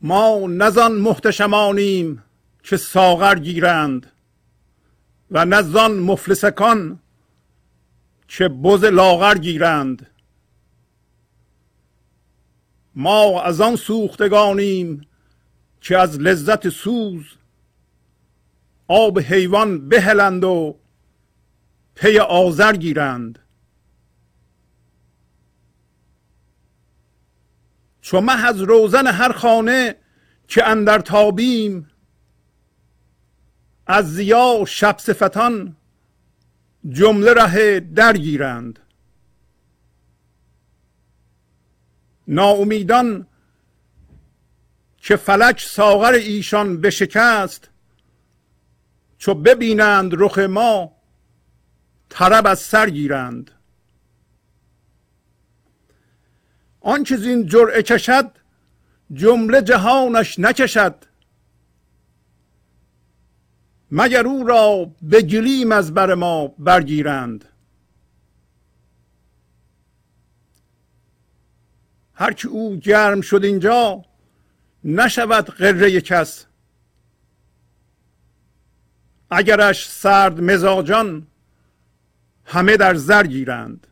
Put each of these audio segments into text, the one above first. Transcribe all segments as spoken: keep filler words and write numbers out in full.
ما نزان محتشمانیم که ساغر گیرند و نزان مفلسکان که بز لاغر گیرند. ما از آن سوختگانیم که از لذت سوز آب حیوان بهلند و پی آذر گیرند. چو مه از روزن هر خانه که اندر تابیم از ضیا شب صفتان جمله ره درگیرند. ناامیدان که فلک ساغر ایشان بشکست چو ببینند رخ ما طرب از سر گیرند. آنچه زین جرعه کشد جمله جهانش نکشد مگر او را به گلیم از بر ما برگیرند. هر که او گرم شد اینجا نشود غره کس اگرش سرد مزاجان همه در زر گیرند.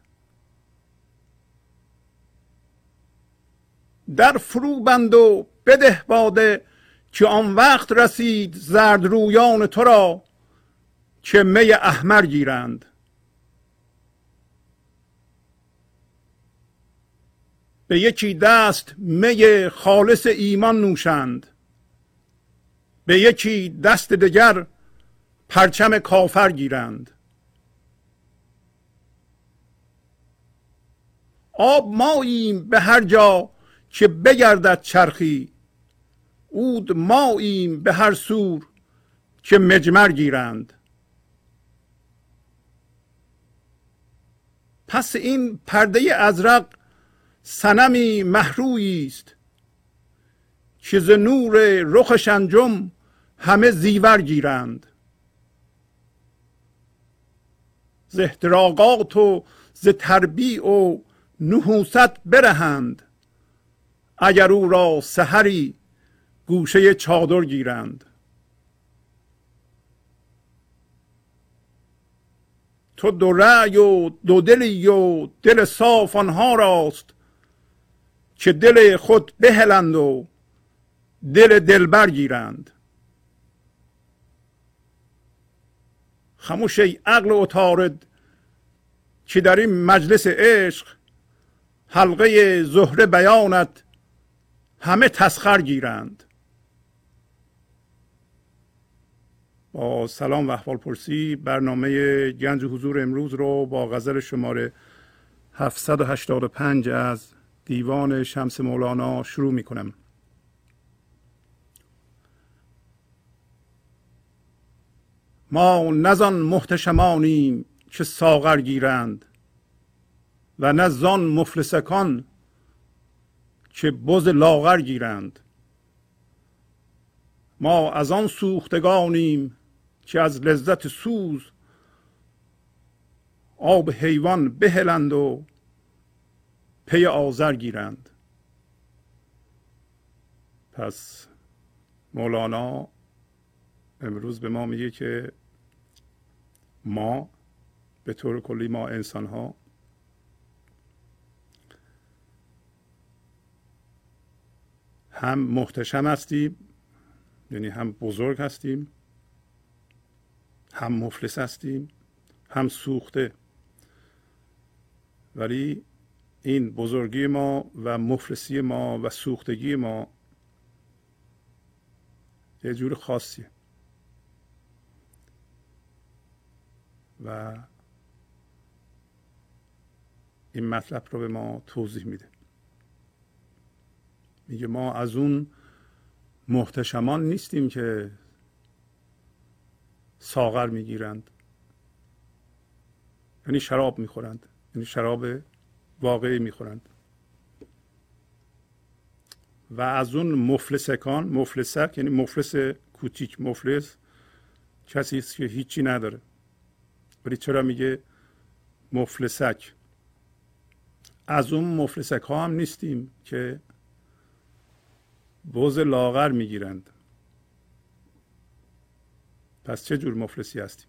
در فرو بند و بده باده که آن وقت رسید زرد رویان تو را که می احمر گیرند. به یکی دست می خالص ایمان نوشند به یکی دست دیگر پرچم کافر گیرند. آب ماییم به هر جا که بگردد چرخی عود ماییم به هر سور که مجمر گیرند. پس این پرده ازرق صنمی محرویی است که ز نور رخش انجم همه زیور گیرند. ز احتراقات و ز تربیع و نحوست برهند اگر او را سحری گوشه چادر گیرند. تو دو رأی و دو دلی و دل صاف آنها راست که دل خود بهلند و دل دلبر گیرند. خموش ای عقل عطارد که در این مجلس عشق حلقه زهره بیانت همه تسخر گیرند. با سلام و احوال پرسی برنامه گنج حضور امروز رو با غزل شماره هفتصد و هشتاد و پنج از دیوان شمس مولانا شروع می کنم. ما نزان محتشمانیم که ساغر گیرند و نه زان مفلسکان که بز لاغر گیرند. ما از آن سوختگانیم که از لذت سوز آب حیوان بهلند و پی آذر گیرند. پس مولانا امروز به ما میگه که ما به طور کلی ما انسان ها هم محتشم هستیم، یعنی هم بزرگ هستیم، هم مفلس هستیم، هم سوخته. ولی این بزرگی ما و مفلسی ما و سوختگی ما یه جور خاصیه و این مطلب رو به ما توضیح میده. میگه ما از اون محتشمان نیستیم که ساغر میگیرند، یعنی شراب میخورند، یعنی شراب واقعی میخورند. و از اون مفلسکان، مفلسک یعنی مفلس کوچیک، مفلس کسی است که هیچی نداره. ولی چرا میگه مفلسک؟ از اون مفلسک ها هم نیستیم که بز لاغر میگیرند. پس چه جور مفلسی هستیم؟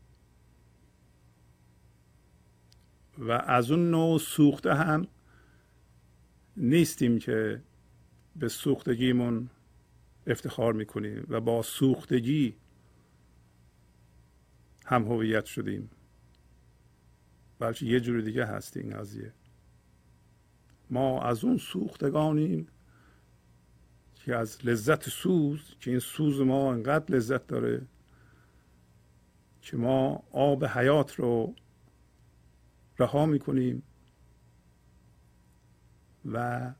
و از اون نوع سوخته هم نیستیم که به سوختگیمون افتخار میکنیم و با سوختگی هم هویت شدیم، بلکه یه جور دیگه هست این قضیه. ما از اون سوختگانیم که از لذت سوز، که این سوز ما انقدر لذت داره که ما آب حیات رو رها میکنیم و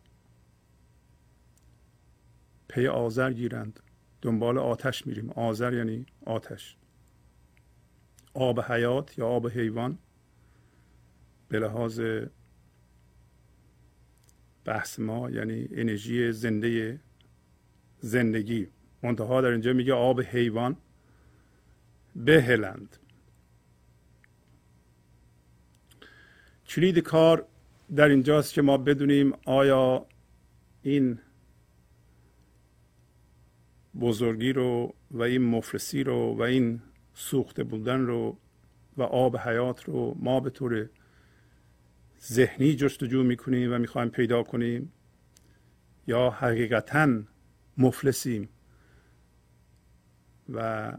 پی آذر گیرند، دنبال آتش میریم. آذر یعنی آتش. آب حیات یا آب حیوان به لحاظ بحث ما یعنی انرژی زنده زندگی. منتها در اینجا میگه آب حیوان بهلند. کلید کار در اینجاست که ما بدونیم آیا این بزرگی رو و این مفلسی رو و این سوخته بودن رو و آب حیات رو ما به طور ذهنی جستجو میکنیم و میخوایم پیدا کنیم، یا حقیقتاً مفلسیم و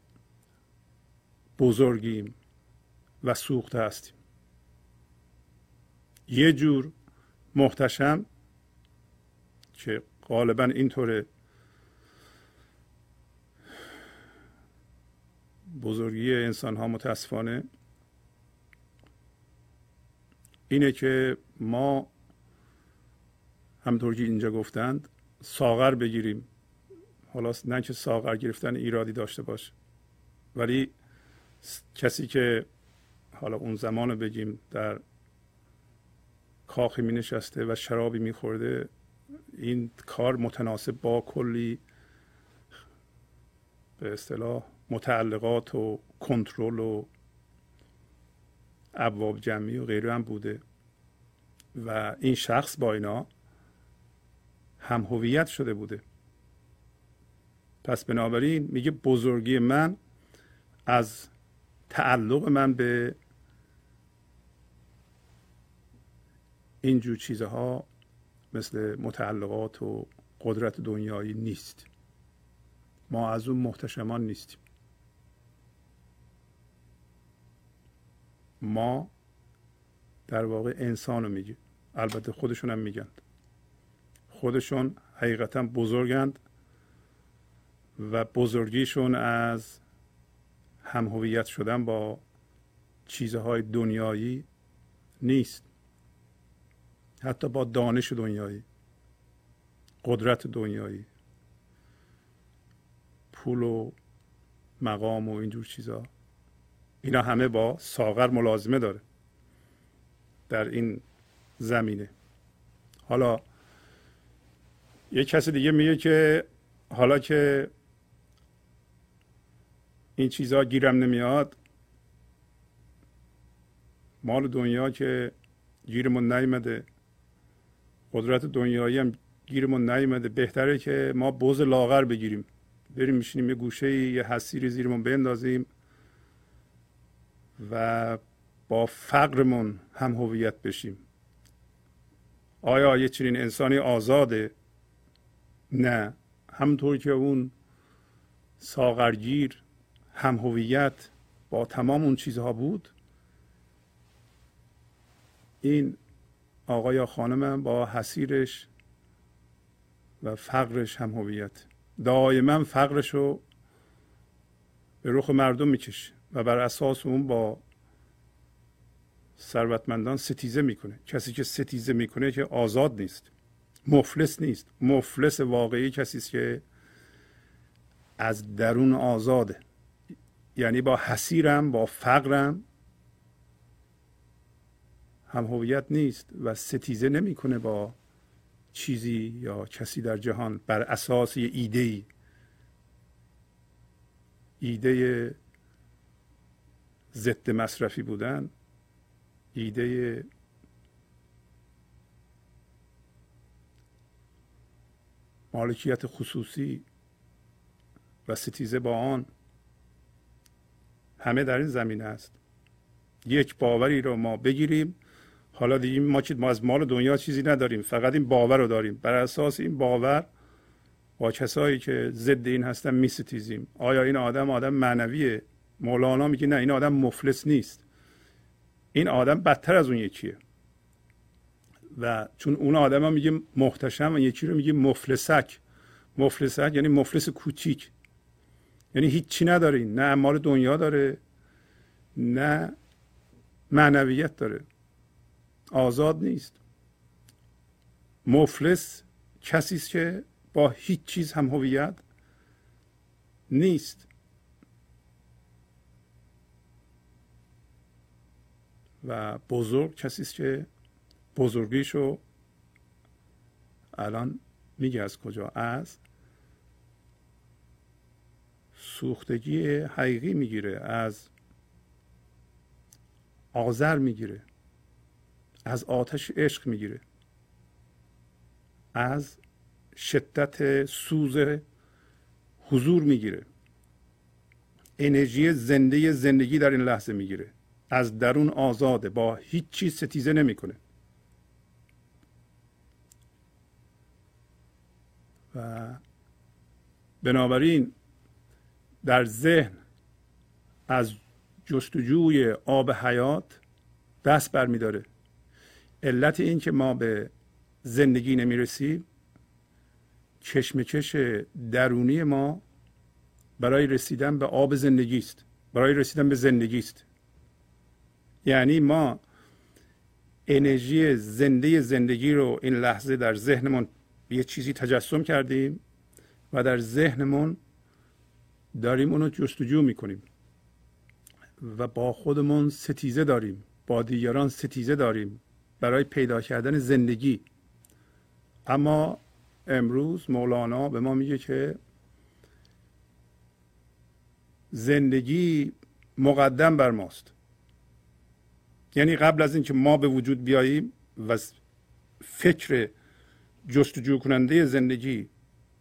بزرگیم و سوخته هستیم. یه جور محتشم که غالباً اینطوره، بزرگی انسان ها متاسفانه، اینه که ما همطور که اینجا گفتند ساغر بگیریم. حالا نه که ساغر گرفتن ایرادی داشته باشه، ولی کسی که حالا اون زمان رو بگیم در کاخی می نشسته و شرابی می خورده، این کار متناسب با کلی به اصطلاح متعلقات و کنترل و ابواب جمعی و غیره هم بوده و این شخص با اینا هم هویت شده بوده. پس بنابراین میگه بزرگی من از تعلق من به اینجور چیزها مثل متعلقات و قدرت دنیایی نیست. ما از اون محتشمان نیستیم. ما در واقع انسان رو میگیم. البته خودشون هم میگن، خودشون حقیقتا بزرگند و بزرگیشون از هم هویت شدن با چیزهای دنیایی نیست، حتی با دانش دنیایی، قدرت دنیایی، پول و مقام و اینجور چیزها. اینا همه با ساغر ملازمه داره در این زمینه. حالا یک کسی دیگه میگه که حالا که این چیزها گیرم نمیاد، مال دنیا که گیرمون نیامده، قدرت دنیایی هم گیرمون نیامده، بهتره که ما بز لاغر بگیریم، بریم میشینیم یه گوشه یه حسیری زیرمون بندازیم و با فقرمون هم هویت بشیم. آیا یه چنین انسانی آزاده؟ نه. همونطور که اون ساغرگیر هم هویت با تمام اون چیزها بود، این آقا یا خانم با حسیرش و فقرش هم هویت. دائما فقرش رو به رخ مردم میکشه و بر اساس اون با ثروتمندان ستیزه میکنه. کسی که ستیزه میکنه که آزاد نیست، مفلس نیست. مفلس واقعی کسی است که از درون آزاده، یعنی با حسیرم با فقرم هم هویت نیست و ستیزه نمیکنه با چیزی یا کسی در جهان بر اساس یه ایده‌ای، ایده ضد مصرفی بودن، ایده مالکیت خصوصی و ستیزه با آن، همه در این زمینه است. یک باوری رو ما بگیریم، حالا دیگه ما که ما از مال دنیا چیزی نداریم، فقط این باور رو داریم. بر اساس این باور با کسایی که ضد این هستن می ستیزیم. آیا این آدم آدم معنویه؟ مولانا میگه نه، این آدم مفلس نیست، این آدم بدتر از اون یکیه. و چون اون آدم هم میگه محتشم و یکی رو میگه مفلسک. مفلسک یعنی مفلس کوچیک، یعنی هیچی نداره، نه اموال دنیا داره نه معنویت داره، آزاد نیست. مفلس کسی است که با هیچ چیز هم هویت نیست. و بزرگ کسی است که بزرگیشو الان میگه از کجا؟ از سوختگی حقیقی میگیره، از آذر میگیره، از آتش عشق میگیره، از شدت سوز حضور میگیره، انرژی زنده زندگی در این لحظه میگیره، از درون آزاده، با هیچ چیز ستیزه نمیکنه. و بنابراین در ذهن از جستجوی آب حیات دست برمیداره. علت این که ما به زندگی نمیرسیم کشمکش درونی ما برای رسیدن به آب زندگی است، برای رسیدن به زندگی است. یعنی ما انرژی زنده زندگی رو این لحظه در ذهنمون یه چیزی تجسم کردیم و در ذهنمون داریم اونو جستجو میکنیم و با خودمون ستیزه داریم، با دیگران ستیزه داریم برای پیدا کردن زندگی. اما امروز مولانا به ما میگه که زندگی مقدم بر ماست. یعنی قبل از اینکه ما به وجود بیاییم و فکر جستجو کننده زندگی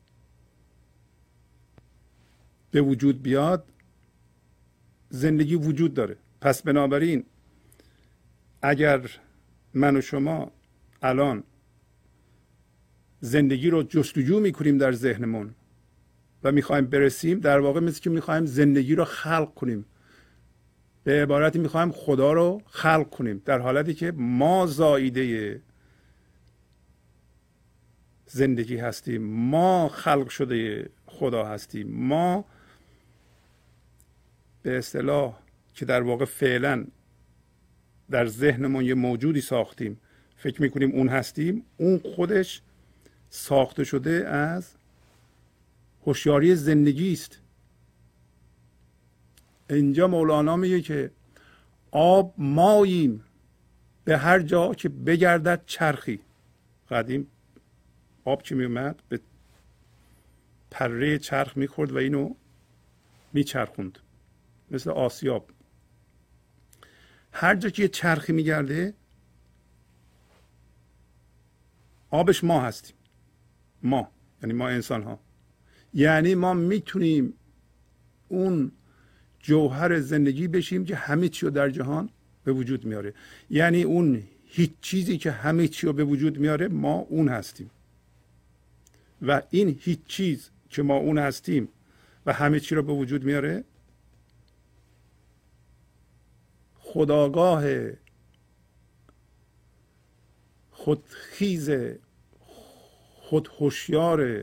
به وجود بیاد، زندگی وجود داره. پس بنابراین اگر من و شما الان زندگی رو جستجو میکنیم در ذهنمون و میخوایم برسیم، در واقع مثل که میخوایم زندگی رو خلق کنیم، به عبارتی میخوایم خدا رو خلق کنیم، در حالتی که ما زاییده زندگی هستیم، ما خلق شده خدا هستیم. ما به اصطلاح که در واقع فعلا در ذهنمون یه موجودی ساختیم، فکر میکنیم اون هستیم، اون خودش ساخته شده از هوشیاری زندگی است. اینجا مولانا میگه که آب ماییم به هر جا که بگردد چرخی. قدیم آب که میومد به پره چرخ میخورد و اینو میچرخوند مثل آسیاب. هر جا که چرخی میگرده آبش ما هستیم. ما یعنی ما انسان ها، یعنی ما میتونیم اون جوهر زندگی بشیم که همه چی رو در جهان به وجود میاره. یعنی اون هیچ چیزی که همه چی رو به وجود میاره ما اون هستیم. و این هیچ چیز که ما اون هستیم و همه چی رو به وجود میاره خودآگاه، خودخیز، خودهوشیار،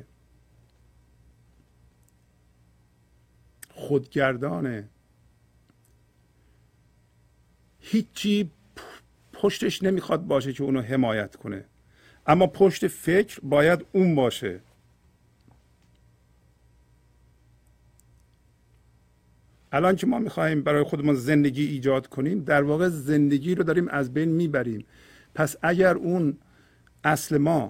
خودگردانه. هیچی پشتش نمیخواد باشه که اونو حمایت کنه، اما پشت فکر باید اون باشه. الان که ما میخوایم برای خودمون زندگی ایجاد کنیم، در واقع زندگی رو داریم از بین میبریم. پس اگر اون اصل ما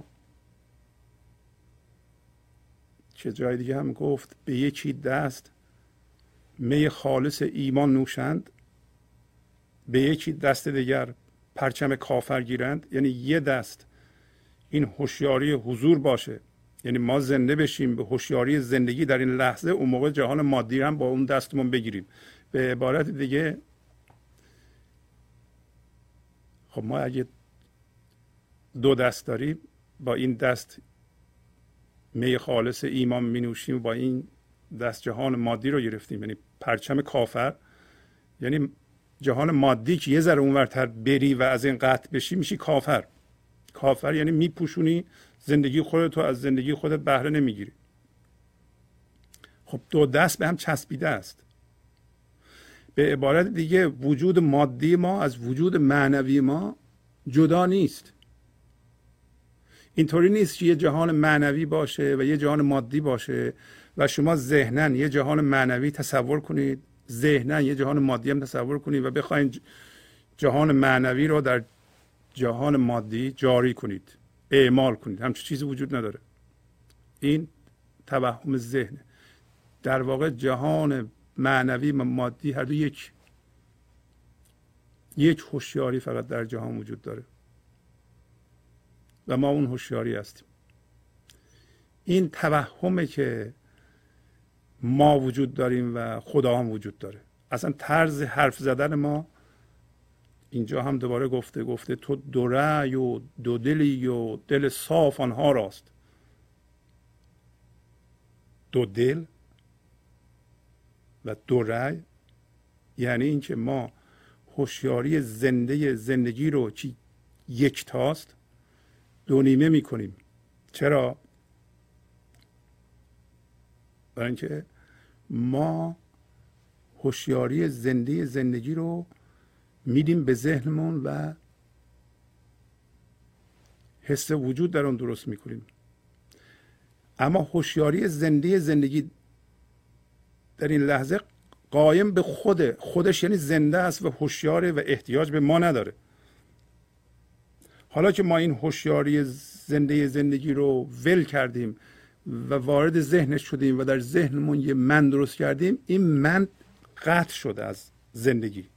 چه جای دیگه هم گفت به یکی دست می خالص ایمان نوشند، به یکی دست دیگر پرچم کافر گیرند، یعنی یه دست این هوشیاری حضور باشه، یعنی ما زنده بشیم به هوشیاری زندگی در این لحظه، اون موقع جهان مادی هم با اون دستمون بگیریم. به عبارت دیگه خب ما اگه دو دست داریم، با این دست می خالص ایمان می نوشیم، با این دست جهان مادی رو گرفتیم، یعنی پرچم کافر، یعنی جهان مادی که یه ذره اونورتر بری و از این قطع بشی میشی کافر. کافر یعنی میپوشونی زندگی خودت، از زندگی خودت بهره نمیگیری. خب دو دست به هم چسبیده است. به عبارت دیگه وجود مادی ما از وجود معنوی ما جدا نیست. اینطوری نیست که یه جهان معنوی باشه و یه جهان مادی باشه و شما ذهناً یه جهان معنوی تصور کنید، ذهناً یه جهان مادی هم تصور کنید و بخواید جهان معنوی رو در جهان مادی جاری کنید، اعمال کنید. همچین چیزی وجود نداره. این توهم ذهنه. در واقع جهان معنوی و مادی هر دو یک یک هوشیاری فقط در جهان وجود داره و ما اون هوشیاری هستیم. این توهمه که ما وجود داریم و خدا هم وجود داره. اصلا طرز حرف زدن ما اینجا هم دوباره گفته گفته تو دو رأی و دو دلی و دل صاف آنها راست. دو دل و دو رأی یعنی اینکه ما هوشیاری زنده زندگی رو که یک تاست دو نیمه میکنیم. چرا؟ برای اینکه ما هوشیاری زنده زندگی رو میدیم به ذهنمون و حس وجود در اون درست میکنیم. اما هوشیاری زنده زندگی در این لحظه قایم به خود خودش، یعنی زنده است و هوشیاره و احتیاج به ما نداره. حالا که ما این هوشیاری زنده زندگی رو ول کردیم و وارد ذهنش شدیم و در ذهنمون یه من درست کردیم، این من قطع شده از زندگی.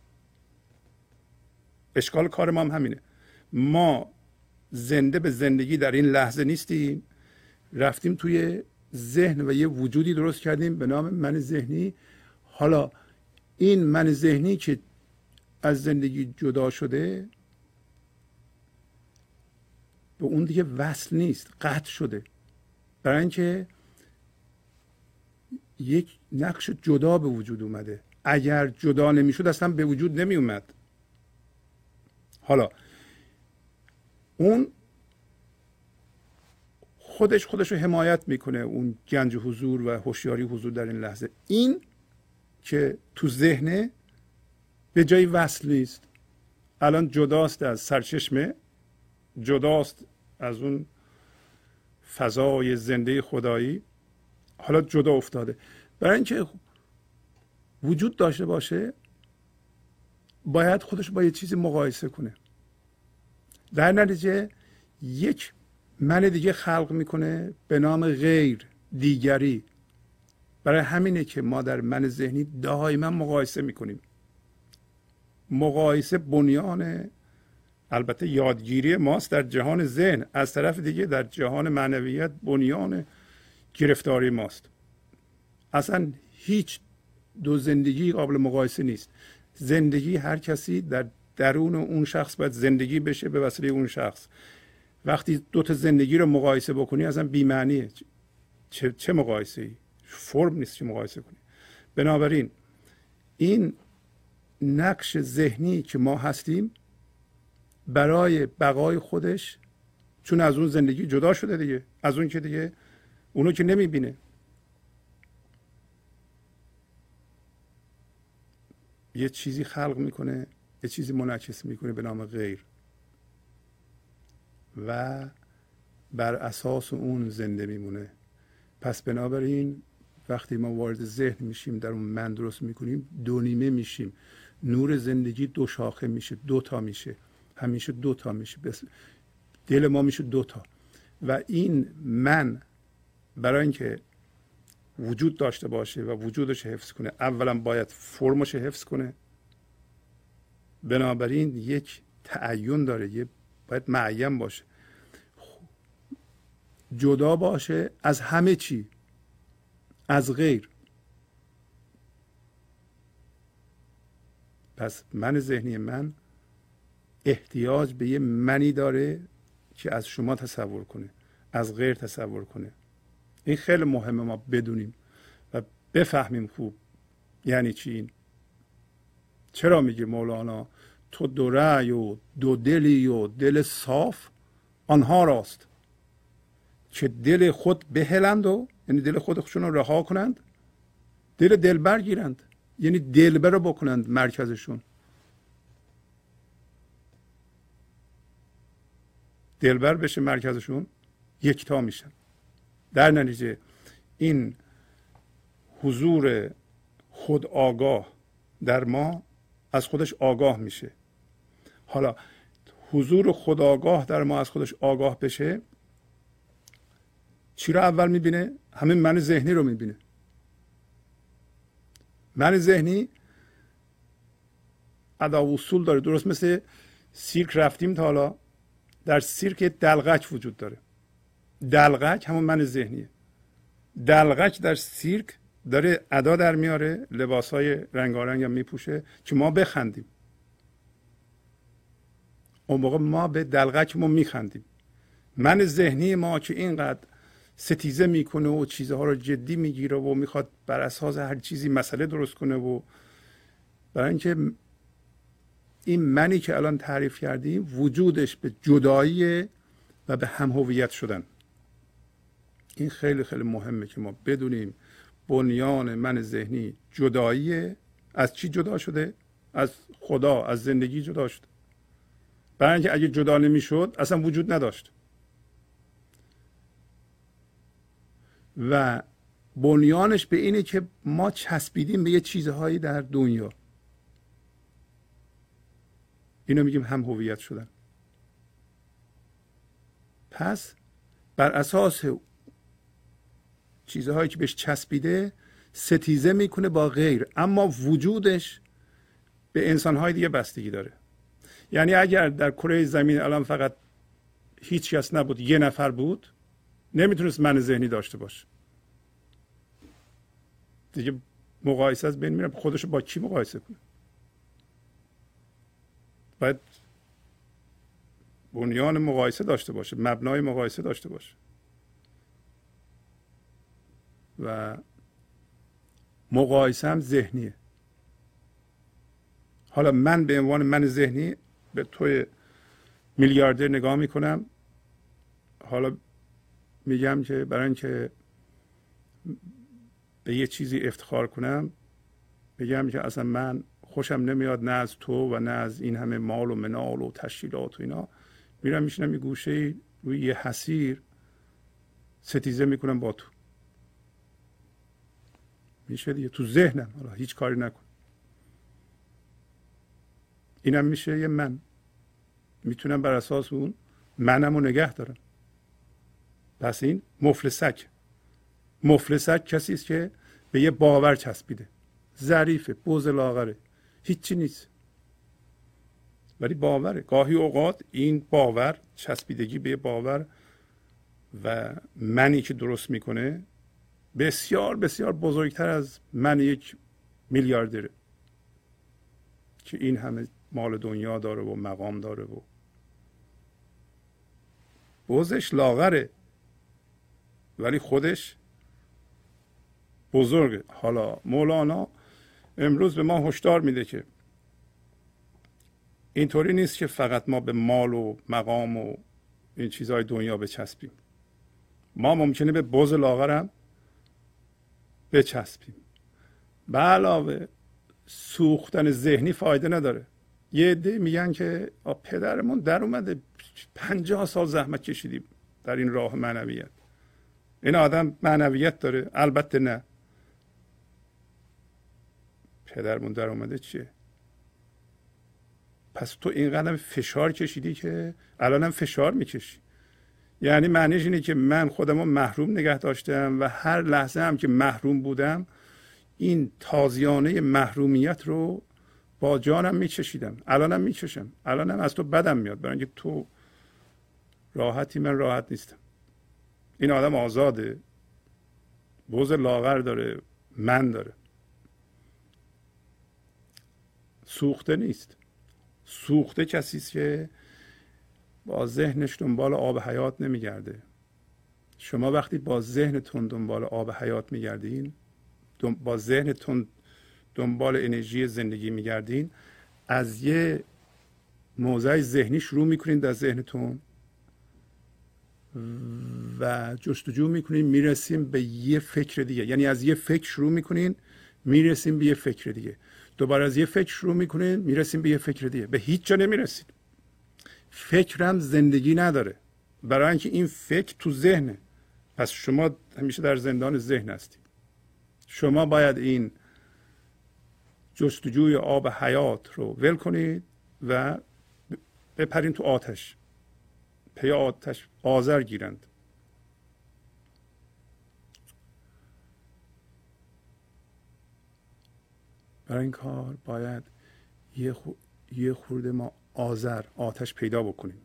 اشکال کار ما هم همینه. ما زنده به زندگی در این لحظه نیستیم، رفتیم توی ذهن و یه وجودی درست کردیم به نام من ذهنی. حالا این من ذهنی که از زندگی جدا شده به اون دیگه وصل نیست، قطع شده. برای اینکه یک نقش جدا به وجود اومده. اگر جدا نمیشد اصلا به وجود نمی اومد. حالا اون خودش خودش رو حمایت میکنه، اون گنج حضور و هوشیاری حضور در این لحظه. این که تو ذهنه به جای وصل نیست، الان جداست از سرچشمه، جداست از اون فضای زنده خدایی، حالا جدا افتاده. برای اینکه وجود داشته باشه باید خودش با یه چیزی مقایسه کنه. در نتیجه یک من دیگه خلق میکنه به نام غیر، دیگری. برای همینه که ما در من ذهنی دائما مقایسه میکنیم. مقایسه بنیان البته یادگیری ماست در جهان ذهن، از طرف دیگه در جهان معنویت بنیان گرفتاری ماست. اصلا هیچ دو زندگی قابل مقایسه نیست. زندگی هر کسی در درون اون شخص باید زندگی بشه به وسیله اون شخص. وقتی دو تا زندگی رو مقایسه بکنی اصلا بی‌معنیه. چه چه مقایسه‌ای؟ فرم نیست که مقایسه کنی. بنابراین این نقش ذهنی که ما هستیم برای بقای خودش، چون از اون زندگی جدا شده دیگه، از اون که دیگه اونو که نمیبینه، یه چیزی خلق میکنه، یه چیزی منعکس میکنه به نام غیر و بر اساس اون زنده میمونه. پس بنابراین وقتی ما وارد ذهن میشیم، در اون من درست میکنیم، دو نیمه میشیم. نور زندگی دو شاخه میشه، دو تا میشه، همیشه دو تا میشه. بس دل ما میشه دو تا. و این من برای اینکه وجود داشته باشه و وجودش حفظ کنه، اولا باید فرمش حفظ کنه. بنابراین یک تعین داره، یه باید معین باشه. جدا باشه از همه چی، از غیر. پس من ذهنی من احتیاج به یه منی داره که از شما تصور کنه، از غیر تصور کنه. این خیلی مهمه ما بدونیم و بفهمیم خوب یعنی چی این. چرا میگه مولانا تو دو رأی و دو دلی و دل صاف آنها راست که دل خود بهلند و یعنی دل خودشون رو رها کنند، دل دلبر گیرند یعنی دلبر رو بکنند مرکزشون. دلبر بشه مرکزشون، یکتا میشن. در نتیجه این حضور خود آگاه در ما از خودش آگاه میشه. حالا حضور خود آگاه در ما از خودش آگاه بشه، چی رو اول میبینه؟ همین من ذهنی رو میبینه. من ذهنی ادا و اصول داره. درست مثل سیرک رفتیم تا حالا، در سیرک دلغک وجود داره. دلغک همون من ذهنیه. دلغک در سیرک داره ادا در میاره، لباسای رنگارنگ هم میپوشه که ما بخندیم. اون موقع ما به دلغکمون میخندیم. من ذهنی ما که اینقدر ستیزه میکنه و چیزها رو جدی میگیره و میخواد بر اساس هر چیزی مسئله درست کنه و برای اینکه این منی که الان تعریف کردیم وجودش به جدایی و به هم هویت شدن. این خیلی خیلی مهمه که ما بدونیم بنیان من ذهنی جدایی. از چی جدا شده؟ از خدا، از زندگی جدا شده. برای اینکه اگه جدا نمیشد اصلا وجود نداشت. و بنیانش به اینه که ما چسبیدیم به یه چیزهایی در دنیا. اینو میگیم هم هویت شدن. پس بر اساس چیزهایی که بهش چسبیده ستیزه میکنه با غیر، اما وجودش به انسانهای دیگه بستگی داره. یعنی اگر در کره زمین الان فقط هیچ کس نبود، یه نفر بود، نمیتونست من ذهنی داشته باشه. دیگه مقایسه از بین میره. خودشو با کی مقایسه کنه؟ باید بنیان مقایسه داشته باشه، مبنای مقایسه داشته باشه. و مقایسه هم ذهنیه. حالا من به عنوان من ذهنی به توی میلیاردر نگاه میکنم، حالا میگم که برای اینکه به یه چیزی افتخار کنم میگم که اصلا من خوشم نمیاد نه از تو و نه از این همه مال و منال و تشکیلات و اینا. میرم میشینم یه گوشه روی یه حسیر ستیزه میکنم با تو. میشه دیگه تو ذهنم، حالا هیچ کاری نکن. اینم میشه یه من. میتونم بر اساس اون منم رو نگه دارم. پس این مفلسک. مفلسک کسی است که به یه باور چسبیده. ظریفه، بوز لاغره، هیچی نیست، ولی باوره. گاهی اوقات این باور، چسبیدگی به باور و منی که درست میکنه بسیار بسیار بزرگتر از من یک میلیاردره که این همه مال دنیا داره و مقام داره و بوزش لاغره ولی خودش بزرگه. حالا مولانا امروز به ما هشدار میده که اینطوری نیست که فقط ما به مال و مقام و این چیزهای دنیا بچسبیم. ما ممکنه به بز لاغرم بچسبیم. به علاوه سوختن ذهنی فایده نداره. یه عده میگن که پدرمون در اومده پنجاه سال زحمت کشیدیم در این راه معنویت. این آدم معنویت داره؟ البته نه. پدرمون در اومده چیه؟ پس تو اینقدر فشار کشیدی که الانم فشار میکشی. یعنی معنیش اینه که من خودمو محروم نگه داشتم و هر لحظه هم که محروم بودم این تازیانه محرومیت رو با جانم میچشیدم. الانم میچشم. الانم از تو بدم میاد برای اینکه تو راحتی، من راحت نیستم. این آدم آزاده، بز لاغر داره، من داره، سوخته نیست. سوخته کسی است که با ذهنش دنبال آب حیات نمیگرده. شما وقتی با ذهنتون دنبال آب حیات میگردین، با ذهنتون دنبال انرژی زندگی میگردین، از یه موضع ذهنی شروع میکنین در ذهنتون و جستجو میکنین، میرسیم به یه فکر دیگه. یعنی از یه فکر شروع میکنین، میرسیم به یه فکر دیگه. دوباره از یه فکر شروع میکنین، میرسیم به یه فکر دیگه. به هیچ جا نمیرسید. فکرم زندگی نداره، برای اینکه این فکر تو ذهنه. پس شما همیشه در زندان ذهن هستید. شما باید این جستجوی آب حیات رو ول کنید و بپرین تو آتش. پی آتش آذر گیرند. برای این کار باید یه خو... یه خورده ما آذر، آتش پیدا بکنیم.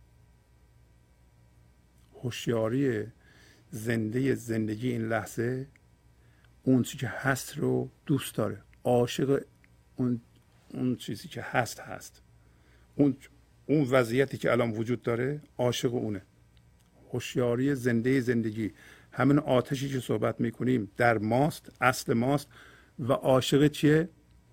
هوشیاری زنده زندگی این لحظه اون چیزی که هست رو دوست داره، عاشق اون اون چیزی که هست هست اون اون وضعیتی که الان وجود داره عاشق اونه. هوشیاری زنده زندگی، همین آتشی که صحبت میکنیم در ماست، اصل ماست. و عاشق چیه؟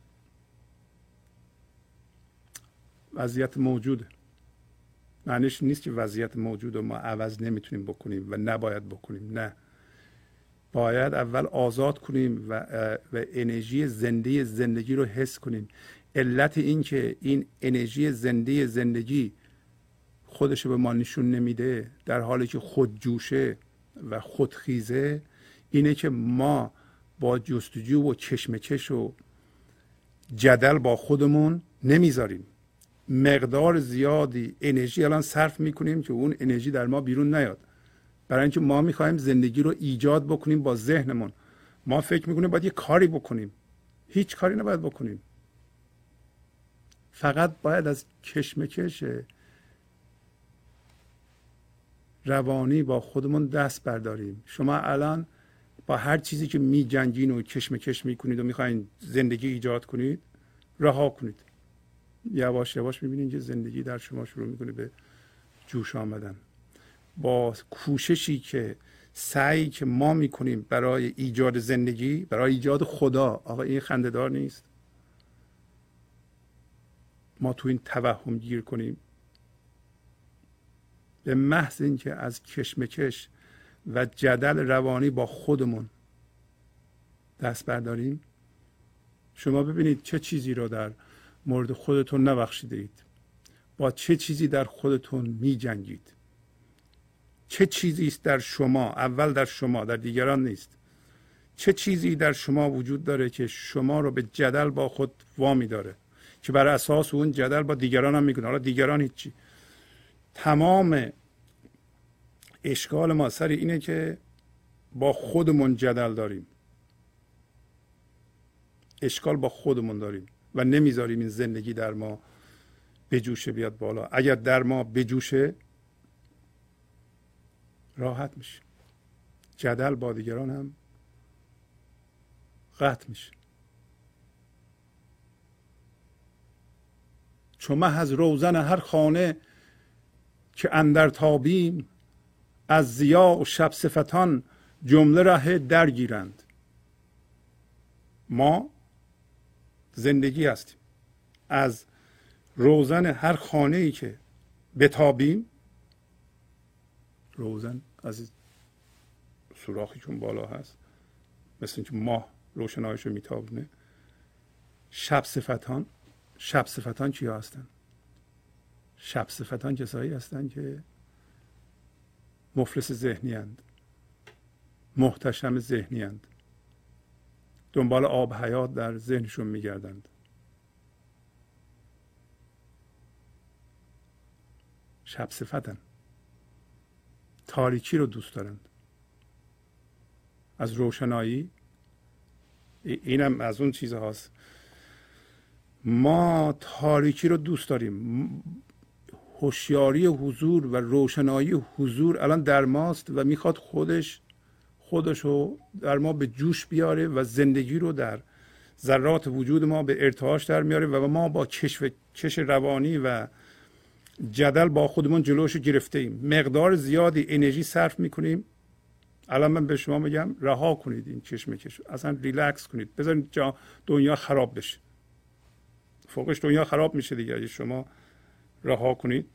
وضعیت موجوده. معنیش نیست که وضعیت موجود رو ما عوض نمیتونیم بکنیم و نباید بکنیم. نه، باید اول آزاد کنیم و, و انرژی زنده زندگی رو حس کنیم. علت این که این انرژی زنده زندگی خودش به ما نشون نمیده، در حالی که خودجوشه و خودخیزه، اینه که ما با جستجو و کشمکش و جدل با خودمون نمیذاریم. مقدار زیادی انرژی الان صرف میکنیم که اون انرژی در ما بیرون نیاد، برای اینکه ما میخوایم زندگی رو ایجاد بکنیم با ذهنمون. ما فکر میکنیم باید یه کاری بکنیم. هیچ کاری نباید بکنیم. فقط باید از کشمکش روانی با خودمون دست برداریم. شما الان با هر چیزی که می جنگین و کشمکش میکنید و میخواین زندگی ایجاد کنید، رها کنید. یواش یواش میبینید که زندگی در شما شروع میکنه به جوش آمدن. با کوششی که سعی که ما میکنیم برای ایجاد زندگی، برای ایجاد خدا، آقا این خنده‌دار نیست. ما تو این توهم گیر کنیم، به محض اینکه از کشمکش و جدل روانی با خودمون دست برداریم، شما ببینید چه چیزی رو در مورد خودتون نبخشیده اید، با چه چیزی در خودتون می جنگید. چه چیزی است در شما، اول در شما، در دیگران نیست. چه چیزی در شما وجود داره که شما رو به جدل با خود وامی داره، که بر اساس اون جدل با دیگران هم میکنه. حالا دیگران هیچی. تمام اشکال ما سر اینه که با خودمون جدل داریم. اشکال با خودمون داریم و نمیذاریم این زندگی در ما بجوشه، بیاد بالا. اگر در ما بجوشه راحت میشه. جدل با دیگران هم قطع میشه. چون محض روزن هر خانه که اندر تابیم، از ضیا و شب صفتان جمله ره درگیرند. ما زندگی هستیم. از روزن هر خانه ای که بتابیم، روزن از سوراخی چون بالا هست، مثل اینکه ماه روشنایش رو میتابونه. شب صفتان، شب صفتان چی هستن؟ شب صفتان کسایی هستن که مفلس ذهنی اند، محتشم ذهنی اند، دنبال آب حیات در ذهنشون میگردند. شب صفتن، تاریکی رو دوست دارند. از روشنایی، اینم از اون چیز هاست. ما تاریکی رو دوست داریم. هوشیاری حضور و روشنایی حضور الان در ماست و میخواد خودش خودش رو در ما به جوش بیاره و زندگی رو در ذرات وجود ما به ارتعاش در میاره و ما با کش و کش روانی و جدل با خودمون جلوش گرفته ایم. مقدار زیادی انرژی صرف میکنیم. الان من به شما میگم رها کنید این کشمکش، اصلا ریلکس کنید، بذارید جا دنیا خراب بشه. فوقش دنیا خراب میشه دیگه. اگه شما رها کنید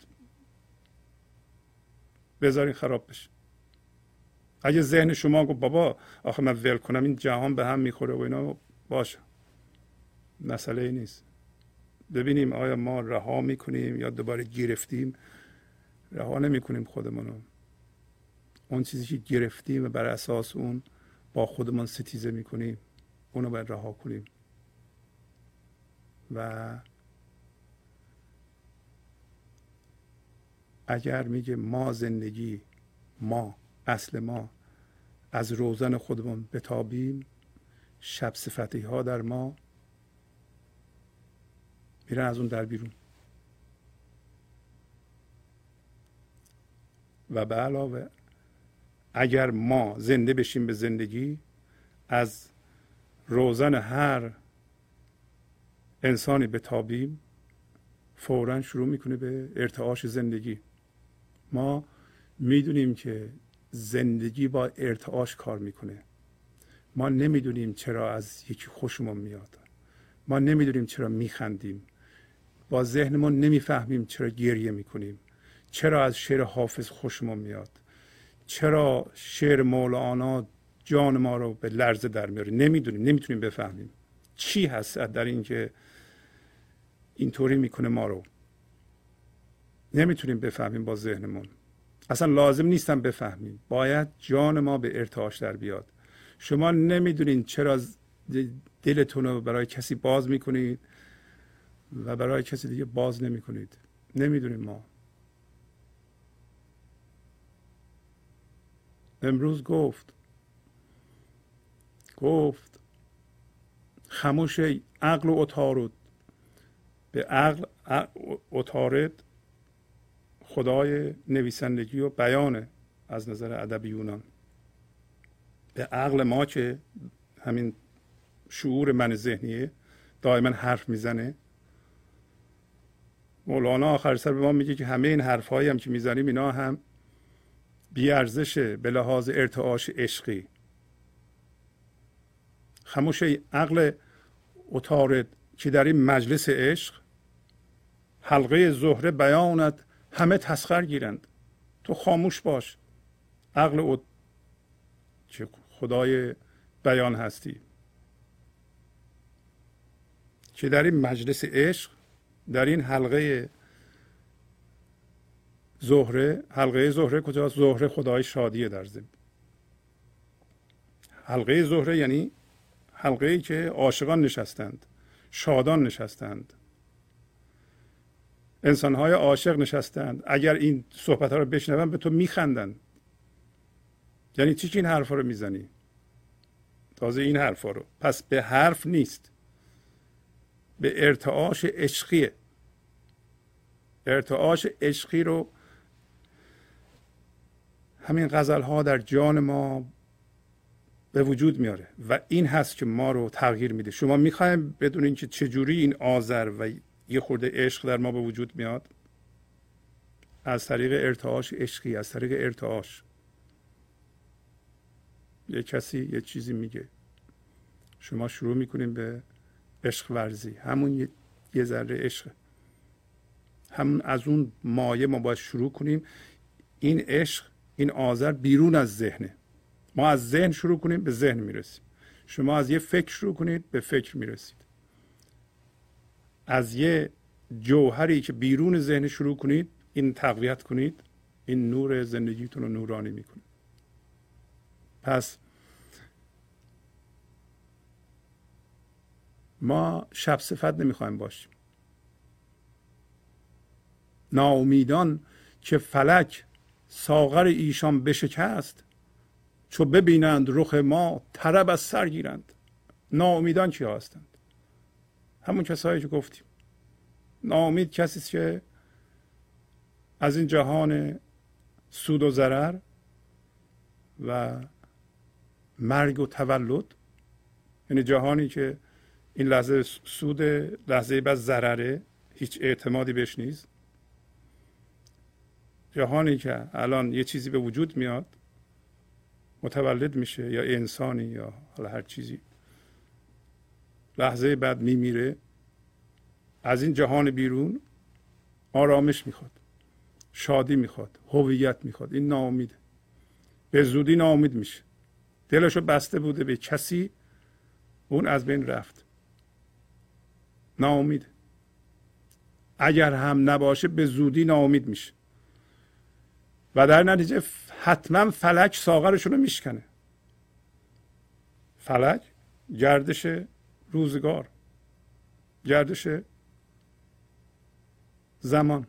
بذارید خراب بشه. اگه ذهن شما گفت بابا آخه من ول کنم این جهان به هم میخوره و اینا، باشه، مسئله ای نیست. ببینیم آیا ما رها میکنیم یا دوباره گرفتیم. رها نمیکنیم خودمونو. اون چیزی که گرفتیم و بر اساس اون با خودمون ستیزه میکنیم اونو باید رها کنیم. و اگر میگه ما زندگی، ما اصل ما از روزن خودمون بتابیم، شب صفتی ها در ما میرن از اون در بیرون. و به علاوه اگر ما زنده بشیم به زندگی، از روزن هر انسانی بتابیم، فوراً شروع میکنه به ارتعاش زندگی. ما میدونیم که زندگی با ارتعاش کار میکنه. ما نمیدونیم چرا از یکی خوشمون میاد. ما نمیدونیم چرا میخندیم. با ذهنمون نمیفهمیم چرا گریه میکنیم. چرا از شعر حافظ خوشمون میاد. چرا شعر مولانا جان ما رو به لرزه در میاره. نمیدونیم، نمیتونیم بفهمیم چی هست در این که اینطوری میکنه ما رو. نمیتونیم بفهمیم با ذهنمون. اصلا لازم نیستم بفهمیم. باید جان ما به ارتعاش در بیاد. شما نمیدونین چرا دلتون رو برای کسی باز میکنید و برای کسی دیگه باز نمیکنید. نمیدونیم ما. امروز گفت گفت خموش عقل و عطارد. به عقل عطارد خدای نویسندگی و بیانه از نظر ادب یونان. به عقل ما که همین شعور من ذهنیه دائما حرف میزنه. مولانا آخر سر به ما میگه که همه این حرفهایی هم که میزنیم اینا هم بی ارزشه به لحاظ ارتعاش عشقی. خموش عقل عطارد که در این مجلس عشق، حلقه زهره بیانت همه تسخر گیرند. تو خاموش باش. عقل او که خدای بیان هستی، که در این مجلس عشق، در این حلقه زهره. حلقه زهره کجاست؟ زهره خدای شادیه در ضمن. حلقه زهره یعنی حلقه ای که عاشقان نشستند، شادان نشستند، انسان‌های عاشق نشستند. اگر این صحبت‌ها رو بشنون به تو میخندن. یعنی چی که این حرفا رو میزنی؟ تازه این حرفا رو. پس به حرف نیست، به ارتعاش عشقیه. ارتعاش عشقی رو همین غزل‌ها در جان ما به وجود میاره و این هست که ما رو تغییر میده. شما میخوایم بدونین که چجوری این آذر و یه خورده عشق در ما به وجود میاد؟ از طریق ارتعاش عشقی، از طریق ارتعاش. یه کسی یه چیزی میگه، شما شروع میکنیم به عشق ورزی. همون یه, یه ذره عشق، همون از اون مایه ما باید شروع کنیم. این عشق، این آذر بیرون از ذهنه. ما از ذهن شروع کنیم به ذهن میرسیم. شما از یه فکر شروع کنید به فکر میرسید. از یه جوهری که بیرون ذهن شروع کنید، این تقویت کنید، این نور زندگیتون رو نورانی میکنه. پس ما شب صفت نمیخوایم باشیم. ناامیدان که فلک ساغر ایشان بشکست، چو ببینند رخ ما طرب از سر گیرند. ناامیدان چی هستند؟ همون کسایی که گفتیم. ناامید کسی که از این جهان سود و ضرر و مرگ و تولد، یعنی جهانی که این لحظه سود، لحظه بعد ضرره، هیچ اعتمادی بهش نیست. جهانی که الان یه چیزی به وجود میاد، متولد میشه، یا انسانی یا حالا هر چیزی، لحظه بعد میمیره. از این جهان بیرون آرامش میخواد، شادی میخواد، هویت میخواد. این ناامیده، به زودی ناامید میشه. دلشو بسته بوده به کسی، اون از بین رفت، ناامید. اگر هم نباشه به زودی ناامید میشه و در نتیجه حتما فلک ساغرشون رو میشکنه. فلک گردش روزگار، گردش زمان.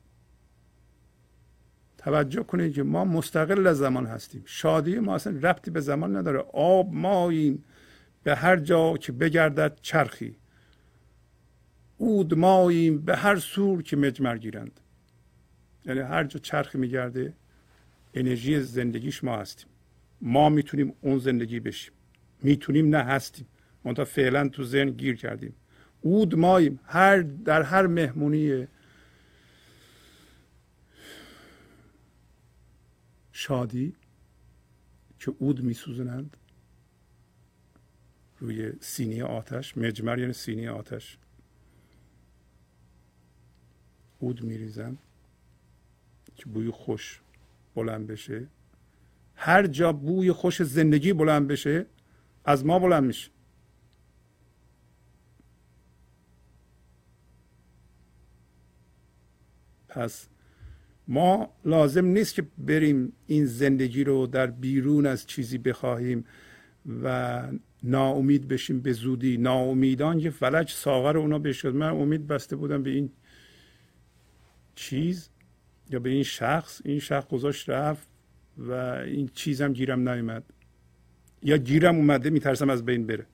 توجه کنید که ما مستقل از زمان هستیم. شادی ما اصلا ربطی به زمان نداره. آب ماییم به هر جا که بگردد چرخی، عود ماییم به هر سور که مجمر گیرند. یعنی هر جا چرخ میگرده انرژی زندگیش ما هستیم. ما میتونیم اون زندگی بشیم، میتونیم نه هستیم، منتها فعلا تو ذهن گیر کردیم. عود ماییم، هر در هر مهمونی شادی که عود میسوزنند روی سینی آتش، مجمر یعنی سینی آتش، عود میریزن که بوی خوش بلند بشه. هر جا بوی خوش زندگی بلند بشه از ما بلند میشه. پس ما لازم نیست که بریم این زندگی رو در بیرون از چیزی بخواهیم و ناامید بشیم به زودی. ناامیدان که فلک ساغر اونا بشد. من امید بسته بودم به این چیز یا به این شخص، این شخص گذاشت رفت و این چیزم گیرم نیامد، یا گیرم اومده میترسم از بین بره.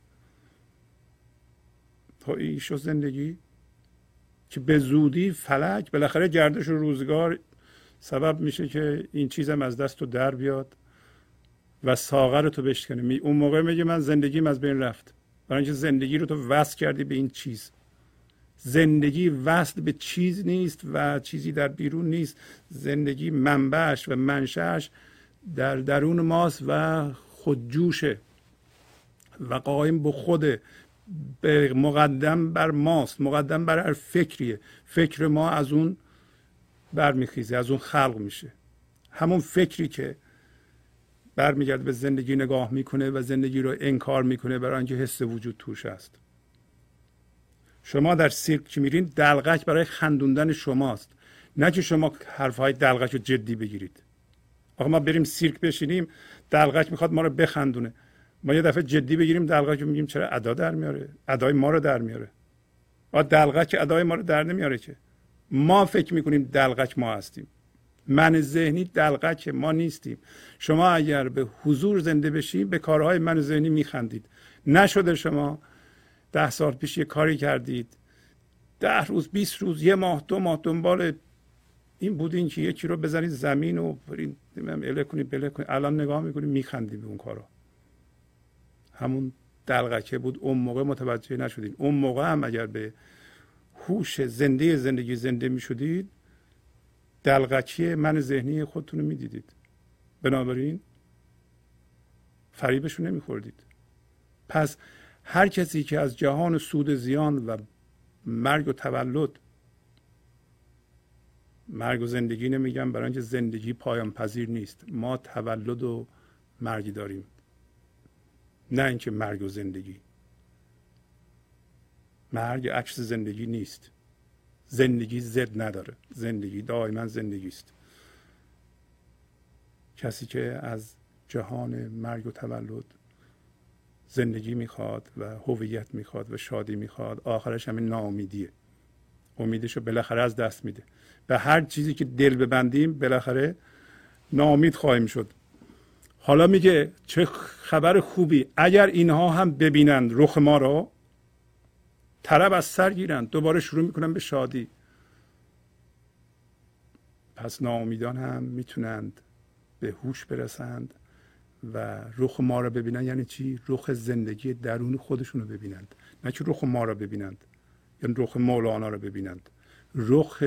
تا این شد زندگی که به زودی فلک بالاخره گردش و روزگار سبب میشه که این چیزم از دست تو در بیاد و ساغر تو بشکنه. اون موقع میگه من زندگیم از بین رفت، برای اینکه زندگی رو تو وصل کردی به این چیز. زندگی وصل به چیز نیست و چیزی در بیرون نیست. زندگی منبعش و منشأش در درون ماست و خودجوشه و قائم به خوده، به مقدم بر ماست، مقدم بر هر فکریه. فکر ما از اون برمیخیزه، از اون خلق میشه. همون فکری که برمیگرده به زندگی نگاه میکنه و زندگی رو انکار میکنه برای اینکه حس وجود توش است. شما در سیرک که میرین دلقک برای خندوندن شماست، نه که شما حرفهای دلقک رو جدی بگیرید. آخه ما بریم سیرک بشینیم دلقک میخواد ما رو بخندونه، ما یه دفعه جدی بگیریم دلقک رو میگیم چرا ادا در میاره، ادای ما رو در میاره. و دلقک ادای ما رو در نمیاره که. ما فکر میکنیم دلقک ما هستیم. من ذهنی دلقک ما نیستیم. شما اگر به حضور زنده بشید به کارهای من ذهنی میخندید. نشده شما ده سال پیش یه کاری کردید، ده روز بیست روز یه ماه دو ماه دنبال این بودین که یکی رو بزنید زمین و برین اله کنید بله کنید، الان نگاه میکنید میخندید به اون کارا. همون دلقکه بود، اون موقع متوجه نشدید. اون موقع هم اگر به هوش زنده زندگی زنده میشدید دلقکی من ذهنی خودتون رو میدیدید، بنابراین فریبشو نمیخوردید. پس هر کسی که از جهان سود زیان و مرگ و تولد، مرگ و زندگی نمیگم برای اینکه زندگی پایان پذیر نیست، ما تولد و مرگی داریم، نه اینکه مرگ و زندگی. مرگ عکس زندگی نیست. زندگی ضد نداره، زندگی دائما زندگی است. کسی که از جهان مرگ و تولد زندگی میخواد و هویت میخواد و شادی میخواد، آخرش همین ناامیدیه. امیدشو بالاخره از دست میده. به هر چیزی که دل ببندیم بالاخره ناامید خواهیم شد. حالا میگه چه خبر خوبی، اگر اینها هم ببینند رخ ما رو طرب از سر گیرند، دوباره شروع میکنن به شادی. پس ناامیدان هم میتونند به هوش برسند و رخ ما را ببینند. یعنی چی؟ رخ زندگی درون خودشون رو ببینند، نه که رخ ما را ببینند، یعنی رخ مولانا را ببینند. رخ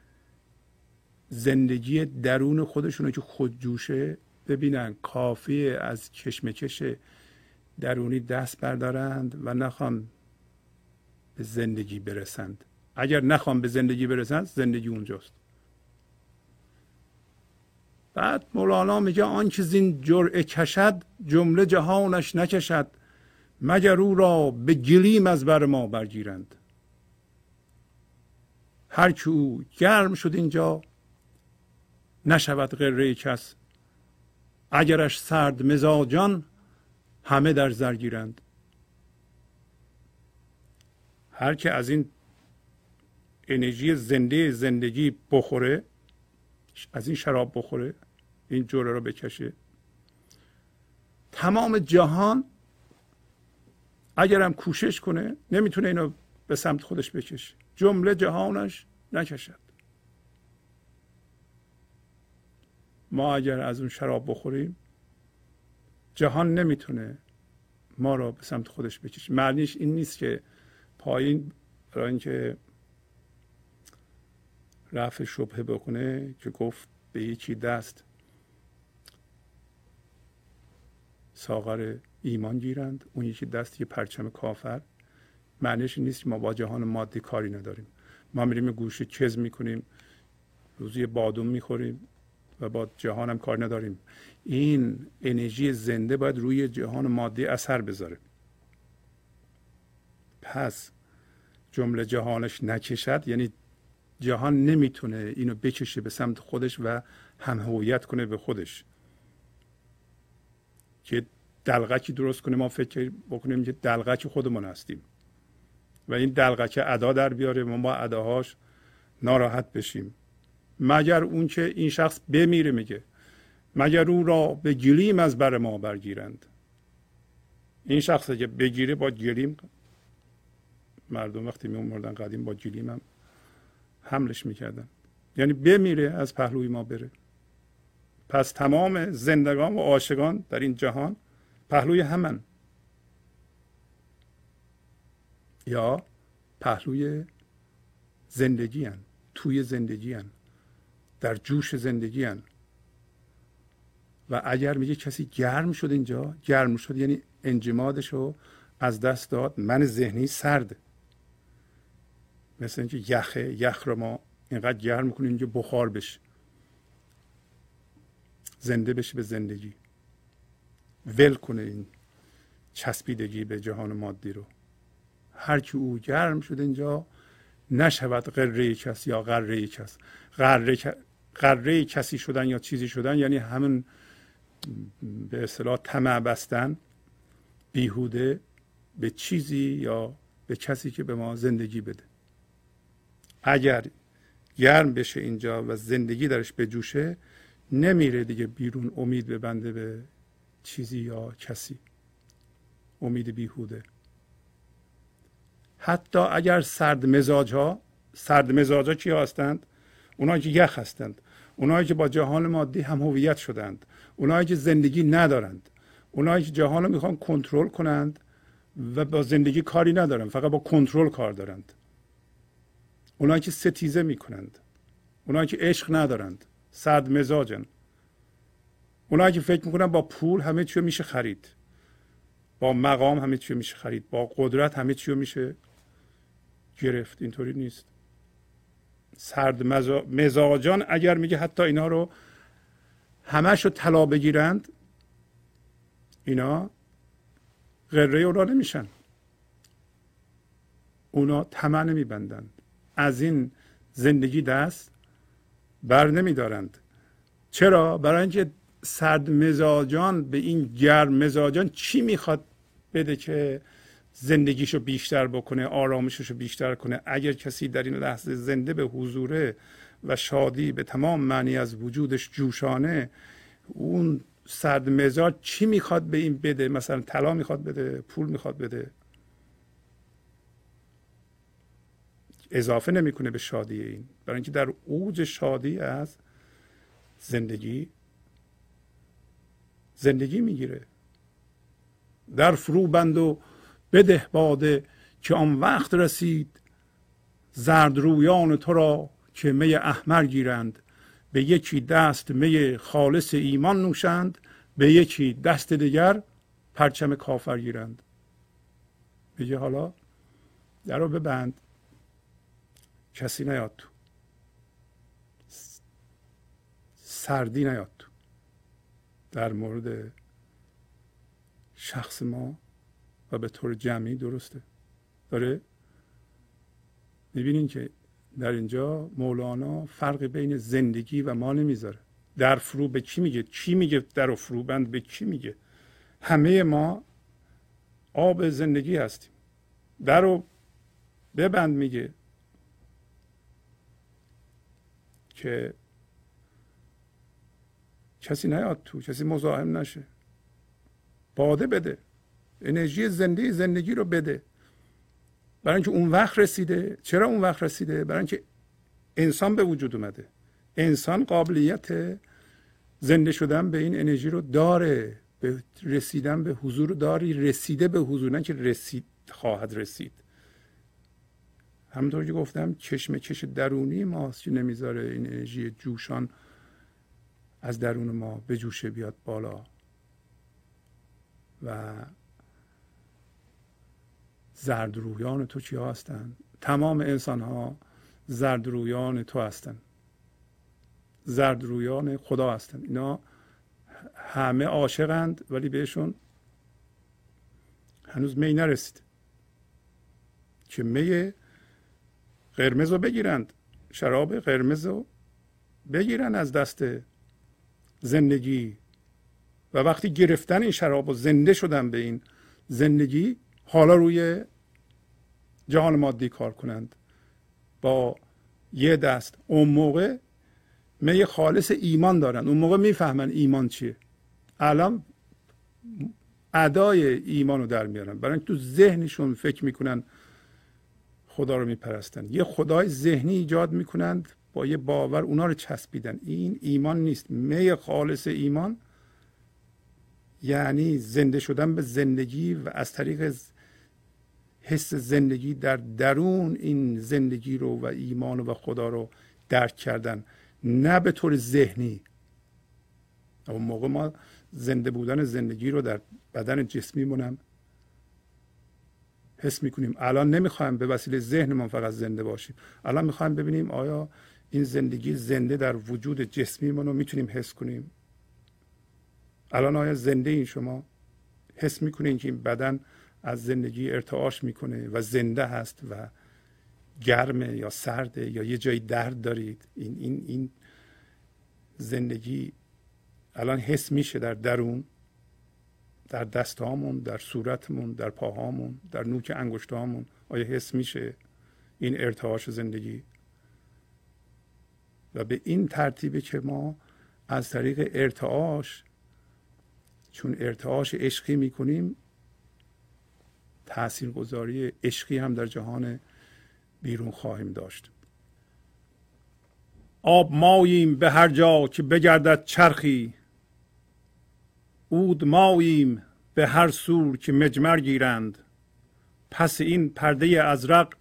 زندگی درون خودشون رو که خودجوشه ببینند. کافیه از کشمکش درونی دست بردارند و نخوان به زندگی برسند. اگر نخوان به زندگی برسند، زندگی اونجاست. بعد مولانا میگه آن که زین جرعه کشد جمله جهانش نکشد، مگر او را به گلیم از بر ما برگیرند. هر که او گرم شد اینجا نشود غره کس، اگرش سرد مزاجان همه در زر گیرند. هر که از این انرژی زنده زندگی بخوره، از این شراب بخوره، این جرعه رو بکشه، تمام جهان اگرم کوشش کنه نمیتونه اینو به سمت خودش بکشه. جمله جهانش نکشد. ما اگر از اون شراب بخوریم، جهان نمیتونه ما رو به سمت خودش بکشه. معنیش این نیست که پایین برای اینکه رفع شبهه بکنه که گفت به یکی دست ساغر ایمان گیرند، اون یکی دست یه پرچم کافر. معنیش نیست که ما با جهان مادی کاری نداریم. ما میریم یه گوشه کز میکنیم، روزی بادوم میخوریم و با جهان هم کار نداریم. این انرژی زنده باید روی جهان مادی اثر بذاره. پس جمله جهانش نکشد یعنی جهان نمیتونه اینو بکشه به سمت خودش و هم هویت کنه به خودش، که دلغکی درست کنه ما فکر بکنیم که دلغک خودمون هستیم و این دلغک ادا در بیاره، ما با اداهاش ناراحت بشیم. مگر اون که این شخص بمیره، میگه مگر اون را به گلیم از بر ما برگیرند. این شخص که بگیره با گلیم، مردم وقتی می مردن قدیم با گلیم هم حملش میکردن، یعنی بمیره از پهلوی ما بره. پس تمام زندگان و عاشقان در این جهان پهلوی همن، یا پهلوی زندگی هن، توی زندگی هن، در جوش زندگی هن. و اگر میگه کسی گرم شد اینجا، گرم شد یعنی انجمادش رو از دست داد، من ذهنی سرده. مثل اینکه یخه، یخ رو ما اینقدر گرم میکنیم که بخار بشه، زنده بشه به زندگی، ول کنه این چسبیدگی به جهان مادی رو. هر کی او گرم شد اینجا نشود غره کس یا غره کس. غره غره کسی شدن یا چیزی شدن یعنی همون به اصطلاح طمع بستن بیهوده به چیزی یا به کسی که به ما زندگی بده. اگر گرم بشه اینجا و زندگی درش بجوشه، نمیره دیگه بیرون امید ببنده به چیزی یا کسی، امید بیهوده. حتی اگر سرد مزاج ها، سرد مزاج ها کی هستند؟ اونایی که یخ هستند، اونایی که با جهان مادی هم هویت شدند، اونایی که زندگی ندارند، اونایی که جهان رو میخوان کنترل کنند و با زندگی کاری ندارند، فقط با کنترل کار دارند. اونایی که ستیزه میکنند، اونایی که عشق ندارند، سرد مزاجن. اونایی که فکر میکنن با پول همه چیو میشه خرید، با مقام همه چیو میشه خرید، با قدرت همه چیو میشه گرفت. اینطوری نیست. سرد مزاجان اگر میگه حتی اینا رو همش رو طلا بگیرند، اینا غره اونا نمیشن، اونا طمع نمیبندند، از این زندگی دست بر نمیدارند. چرا؟ برای اینکه سرد مزاجان به این گرم مزاجان چی میخواد بده که زندگیشو بیشتر بکنه، آرامششو بیشتر کنه. اگر کسی در این لحظه زنده به حضوره و شادی به تمام معنی از وجودش جوشانه، اون سرد مزاج چی میخواد به این بده؟ مثلا طلا میخواد بده، پول میخواد بده، اضافه نمیکنه به شادی این. برای اینکه در اوج شادی از زندگی زندگی میگیره. در فرو بند و بده باده که آن وقت رسید، زرد رویان تو را که می احمر گیرند. به یکی دست می خالص ایمان نوشند، به یکی دست دیگر پرچم کافر گیرند. میگه حالا در رو ببند، کسی نیاد تو، سردی نیاد تو. در مورد شخص ما و به طور جمعی درسته. داره میبینین که در اینجا مولانا فرق بین زندگی و ما نمیذاره. در فرو به کی میگه؟ کی میگه در فرو بند؟ به کی میگه؟ همه ما آب زندگی هستیم. در رو ببند میگه که کسی نیاد تو، کسی مزاحم نشه. باده بده، انرژی زنده زندگی رو بده. برای اینکه اون وقت رسیده. چرا اون وقت رسیده؟ برای اینکه انسان به وجود اومده. انسان قابلیت زنده شدن به این انرژی رو داره، به رسیدن به حضور داری. رسیده به حضور، نه که رسید خواهد رسید. همونطور که گفتم چشم چش درونی ماست که نمیذاره این انرژی جوشان از درون ما بجوشه بیاد بالا. و زردرویان تو چی هستن؟ تمام انسان ها زردرویان تو هستن، زردرویان خدا هستن. اینا همه عاشقند ولی بهشون هنوز می نرسید که می قرمز رو بگیرند، شراب قرمز رو بگیرن از دست زندگی. و وقتی گرفتن این شراب و زنده شدن به این زندگی، حالا روی جهان مادی کار کنند با یه دست. اون موقع می خالص ایمان دارن، اون موقع میفهمن ایمان چیه. الان ادای ایمان رو در میارن، برای اینکه تو ذهنشون فکر میکنن خدا رو میپرستن. یه خدای ذهنی ایجاد میکنند با یه باور، اونا رو چسبیدن. این ایمان نیست. می خالص ایمان یعنی زنده شدن به زندگی و از طریق حس زندگی در درون این زندگی رو و ایمان و خدا رو درک کردن، نه به طور ذهنی. اون موقع ما زنده بودن زندگی رو در بدن جسمیمونم حس میکنیم. الان نمیخوایم به وسیله ذهنمون فقط زنده باشیم، الان میخوایم ببینیم آیا این زندگی زنده در وجود جسمیمون رو میتونیم حس کنیم. الان آیا زنده این شما حس میکنین که این بدن از زندگی ارتعاش میکنه و زنده هست و گرمه یا سرده یا یه جای درد دارید؟ این این این زندگی الان حس میشه در درون، در دستامون، در صورتمون، در پاهامون، در نوک انگشتامون. آیا حس میشه این ارتعاش زندگی؟ و به این ترتیبه که ما از طریق ارتعاش، چون ارتعاش عشقی میکنیم، تاثیرگذاری عشقی هم در جهان بیرون خواهیم داشت. آب ماییم به هر جا که بگردد چرخی، عود ماییم به هر سور که مجمر گیرند. پس این پرده ازرق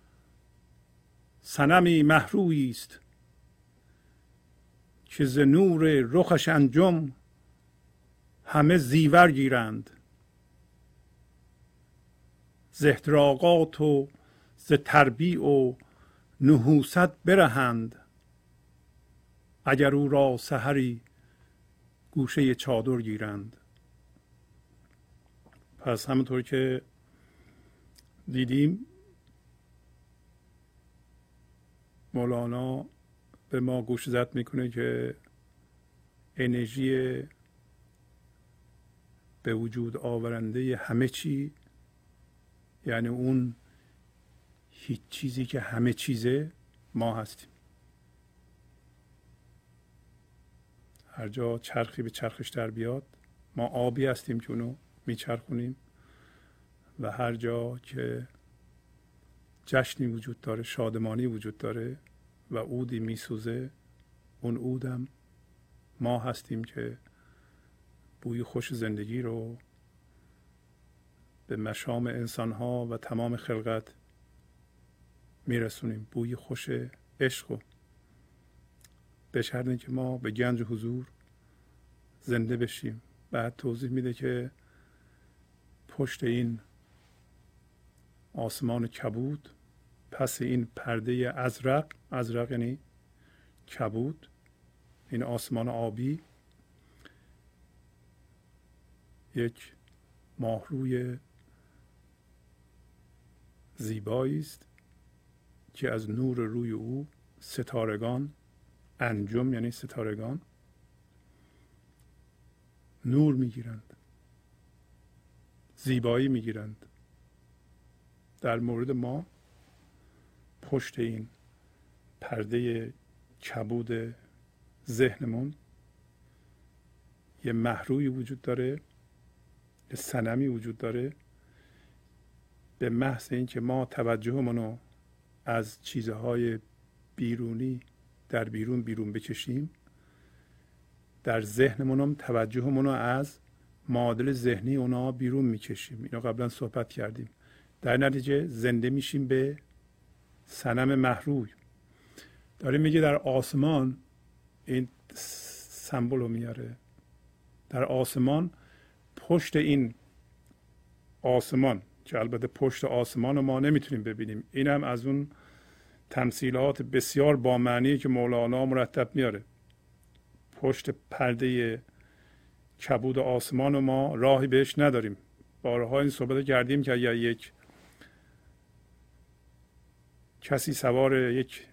صنمی محرویی است، که ز نور رخش انجم همه زیور گیرند. ز احتراقات و ز تربیع و نحوست برهند، اگر او را سحری گوشه چادر گیرند. پس همونطور که دیدیم مولانا به ما گوشزد میکنه که انرژی به وجود آورنده همه چی، یعنی اون هیچ چیزی که همه چیزه، ما هستیم. هر جا چرخی به چرخش در بیاد، ما آبی هستیم که اونو میچرخونیم. و هر جا که جشنی وجود داره، شادمانی وجود داره و عودی میسوزه، اون عودم ما هستیم که بوی خوش زندگی رو به مشام انسانها و تمام خلقت میرسونیم. بوی خوش عشق رو، به شرطی که ما به گنج حضور زنده بشیم. بعد توضیح میده که پشت این آسمان کبود، پس این پرده ازرق، ازرق یعنی کبود، این آسمان آبی، یک ماهروی زیبایی است که از نور روی او ستارگان، انجم یعنی ستارگان، نور میگیرند، زیبایی میگیرند. در مورد ما پشت این پرده کبود ذهنمون یه محروی وجود داره، یه صنمی وجود داره. به محض اینکه ما توجهمون رو از چیزهای بیرونی در بیرون بیرون بکشیم، در ذهنمون هم توجهمون رو از معادل ذهنی اونا بیرون میکشیم. اینو قبلا صحبت کردیم. در نتیجه زنده میشیم به صنم محروی. داره میگه در آسمان، این سمبل رو میاره، در آسمان پشت این آسمان که البته پشت آسمان رو ما نمیتونیم ببینیم، این هم از اون تمثیلات بسیار با معنی که مولانا مرتب میاره. پشت پرده کبود آسمان رو ما راهی بهش نداریم. بارها این صحبت کردیم که اگر یک کسی سوار یک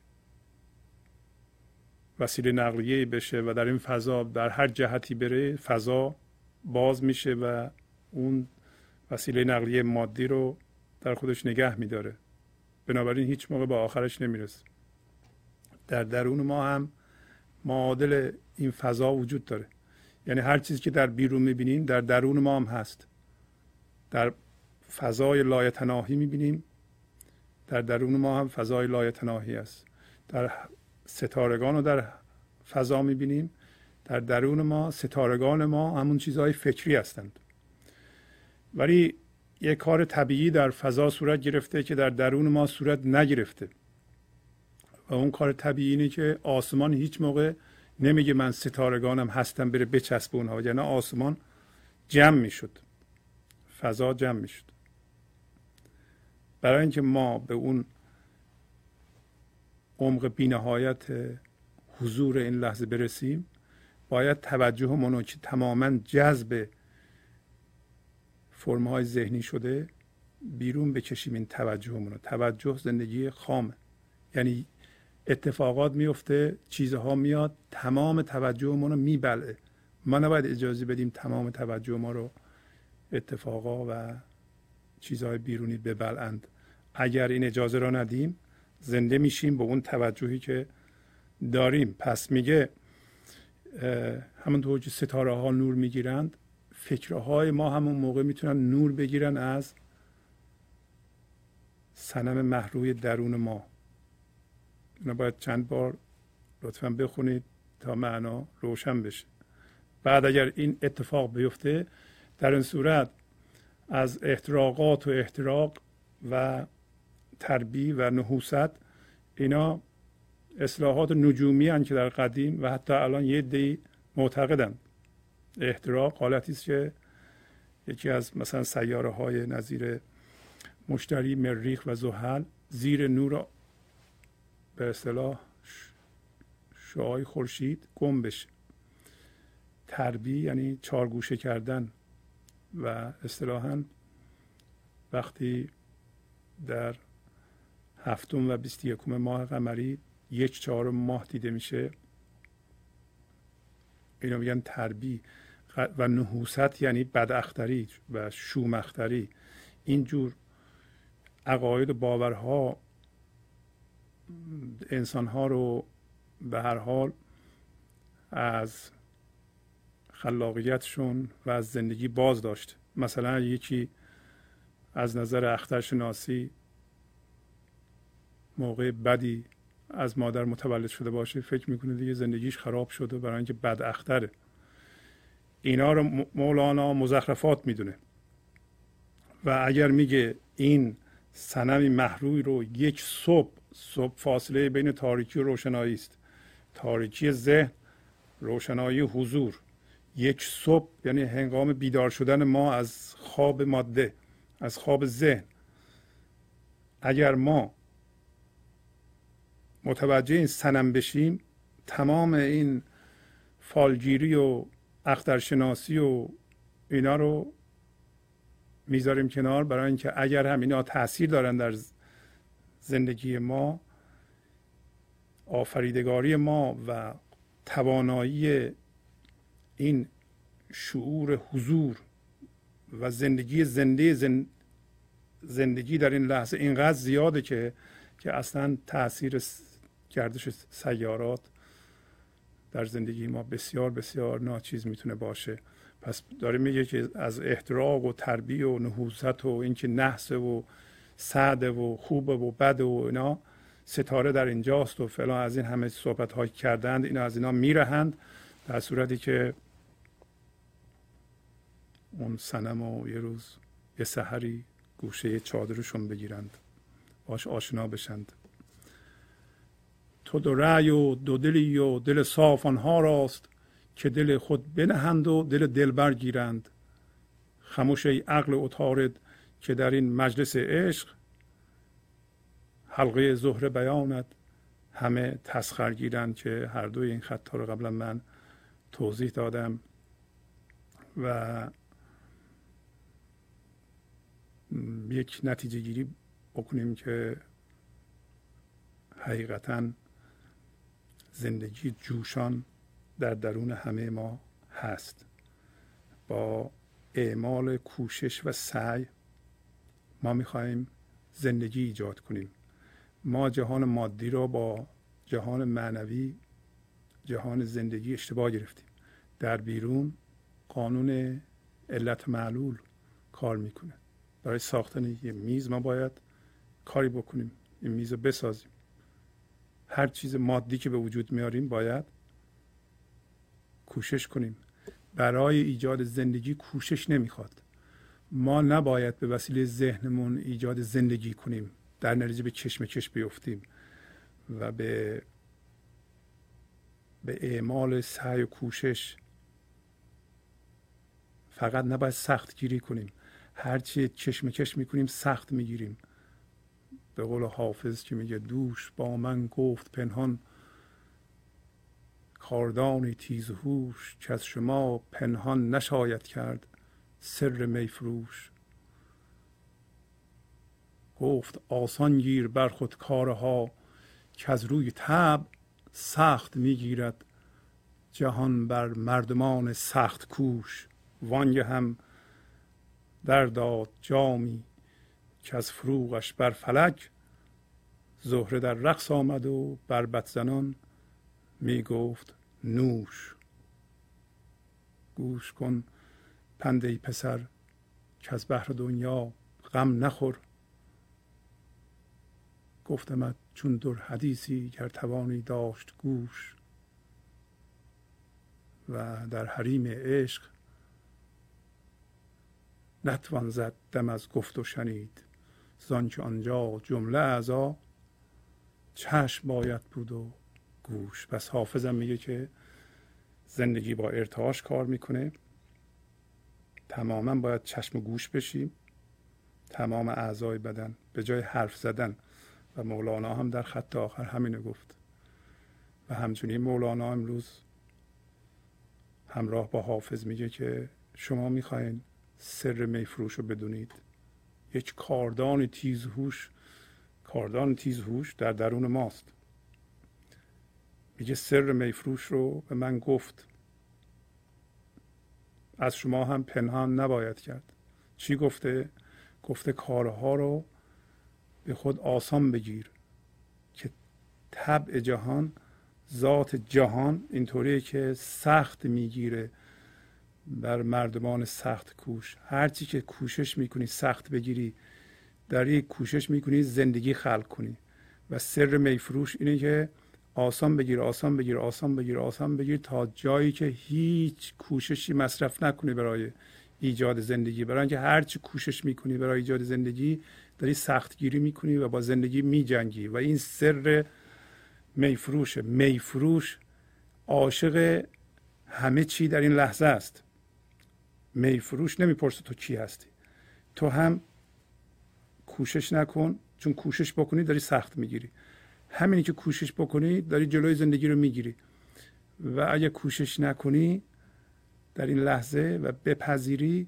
وسیله نقلیه بشه و در این فضا در هر جهتی بره، فضا باز میشه و اون وسیله نقلیه مادی رو در خودش نگه میداره، بنابراین هیچ موقع به آخرش نمیرسه. در درون ما هم معادل این فضا وجود داره، یعنی هر چیزی که در بیرون میبینیم در درون ما هم هست. در فضای لایتناهی میبینیم، در درون ما هم فضای لایتناهی است. در ستارگان رو در فضا میبینیم، در درون ما ستارگان ما همون چیزهای فکری هستند. ولی یک کار طبیعی در فضا صورت گرفته که در درون ما صورت نگرفته، و اون کار طبیعی اینه که آسمان هیچ موقع نمیگه من ستارگانم هستم بره بچسب اونها، یعنی آسمان جمع میشد، فضا جمع میشد. برای اینکه ما به اون عمق بی‌نهایت حضور این لحظه برسیم، باید توجهمون رو که تماما جذب فرم‌های ذهنی شده بیرون بکشیم. این توجهمون رو، توجه زندگی خامه، یعنی اتفاقات میفته، چیزها میاد، تمام توجهمون رو میبلعه. ما نباید اجازه بدیم تمام توجه ما رو اتفاقا و چیزهای بیرونی ببلعند. اگر این اجازه را ندیم زنده میشیم به اون توجهی که داریم. پس میگه همونطور که ستاره ها نور میگیرند، فکرهای ما همون موقع میتونن نور بگیرن از صنم محروی درون ما. اینو باید چند بار لطفا بخونید تا معنا روشن بشه. بعد اگر این اتفاق بیفته، در این صورت از احتراقات و احتراق و تربی و نحوست، اینا اصلاحات نجومی هستند که در قدیم و حتی الان یه عده‌ای معتقدند احتراق حالتی است که یکی از مثلا سیاره های نظیر مشتری، مریخ و زحل زیر نور به اصطلاح شعاع خورشید گم بشه. تربی یعنی چارگوشه کردن، و اصطلاحاً وقتی در هفتم و بیست یکم ماه قمری یک چهارم ماه دیده میشه، اینا میگن تربی. و نحوست یعنی بداختری و شومختری. اینجور عقاید و باورها انسانها رو به هر حال از خلاقیتشون و از زندگی باز داشت. مثلا یکی از نظر اخترشناسی موقع بدی از مادر متولد شده باشه فکر میکنه دیگه زندگیش خراب شده برای اینکه بد اختره. اینا رو مولانا مزخرفات میدونه و اگر میگه این صنمی محروی رو یک صبح صبح فاصله بین تاریکی و روشنایی است، تاریکی ذهن، روشنایی حضور، یک صبح یعنی هنگام بیدار شدن ما از خواب ماده، از خواب ذهن. اگر ما متوجه این صنم بشیم تمام این فالگیری و اخترشناسی و اینا رو میذاریم کنار، برای اینکه اگر هم اینا تاثیر دارن در زندگی ما، آفریدگاری ما و توانایی این شعور حضور و زندگی زنده زن زندگی در این لحظه اینقدر زیاده که که اصلا تاثیر گردش سیارات در زندگی ما بسیار بسیار ناچیز میتونه باشه. پس داره میگه که از احتراق و تربیه و نحوست و اینکه نحس و سعد و خوب و بد و اینا، ستاره در اینجاست و فلان، از این همه صحبت های کردند، اینا از اینا میرهند، در صورتی که اون صنم و یه روز یه سحری گوشه چادرشون بگیرند، باش آشنا بشند. تو دو رأی و دو دلی و دل صاف آنها راست، که دل خود بنهند و دل دلبر گیرند. خموش ای عقل عطارد که در این مجلس عشق، حلقه زهره بیانت همه تسخر گیرند. که هر دوی این خطا رو قبلا من توضیح دادم و یک نتیجه گیری بکنیم که حقیقتاً زندگی جوشان در درون همه ما هست. با اعمال کوشش و سعی ما میخوایم زندگی ایجاد کنیم. ما جهان مادی را با جهان معنوی، جهان زندگی اشتباه گرفتیم. در بیرون قانون علت معلول کار میکنه. برای ساختن یه میز ما باید کاری بکنیم، این میز رو بسازیم. هر چیز مادی که به وجود میاریم باید کوشش کنیم. برای ایجاد زندگی کوشش نمیخواد. ما نباید به وسیله ذهنمون ایجاد زندگی کنیم، در نتیجه به کشمکش بیفتیم و به به اعمال سعی و کوشش فقط نباید سخت گیری کنیم. هرچی کشمکش میکنیم سخت میگیریم. به قول حافظ که میگه دوش با من گفت پنهان، کاردانی تیز هوش، که از شما پنهان نشاید کرد سر میفروش. گفت آسان گیر بر خود کارها، که از روی طبع سخت میگیرد جهان بر مردمان سخت کوش. وانگه هم در داد جامی که از فروغش بر فلک، زهره در رقص آمد و بربط زنان می گفت نوش. گوش کن پنده پسر که از بحر دنیا غم نخور. گفتمت چون در حدیثی گر توانی داشت گوش. و در حریم عشق نتوان زد دم از گفت و شنید، زانچه آنجا جمله اعضا چشم باید بود و گوش. پس حافظم میگه که زندگی با ارتعاش کار میکنه. تماما باید چشم و گوش بشیم، تمام اعضای بدن، به جای حرف زدن. و مولانا هم در خط آخر همینو گفت. و همچنین مولانا امروز همراه با حافظ میگه که شما میخواین سر میفروش رو بدونید، یک کاردان تیزهوش، کاردان تیزهوش در درون ماست. میگه سر میفروش رو به من گفت، از شما هم پنهان نباید کرد. چی گفته؟ گفته کارها رو به خود آسان بگیر، که طبع جهان، ذات جهان اینطوریه که سخت میگیره بر مردمان سخت کوش. هرچی که کوشش میکنی سخت بگیری، در یک کوشش میکنی زندگی خلق کنی. و سر میفروش اینه که آسان بگیر آسان بگیر آسان بگیر آسان بگیر تا جایی که هیچ کوششی مصرف نکنی برای ایجاد زندگی. برای اینکه هر چی کوشش میکنی برای ایجاد زندگی داری سختگیری میکنی و با زندگی میجنگی و این سر میفروشه. میفروش عاشق همه چی در این لحظه است. میفروش نمیپرسه تو کی هستی. تو هم کوشش نکن، چون کوشش بکنی داری سخت میگیری. همینی که کوشش بکنی داری جلوی زندگی رو میگیری و اگه کوشش نکنی در این لحظه و بپذیری،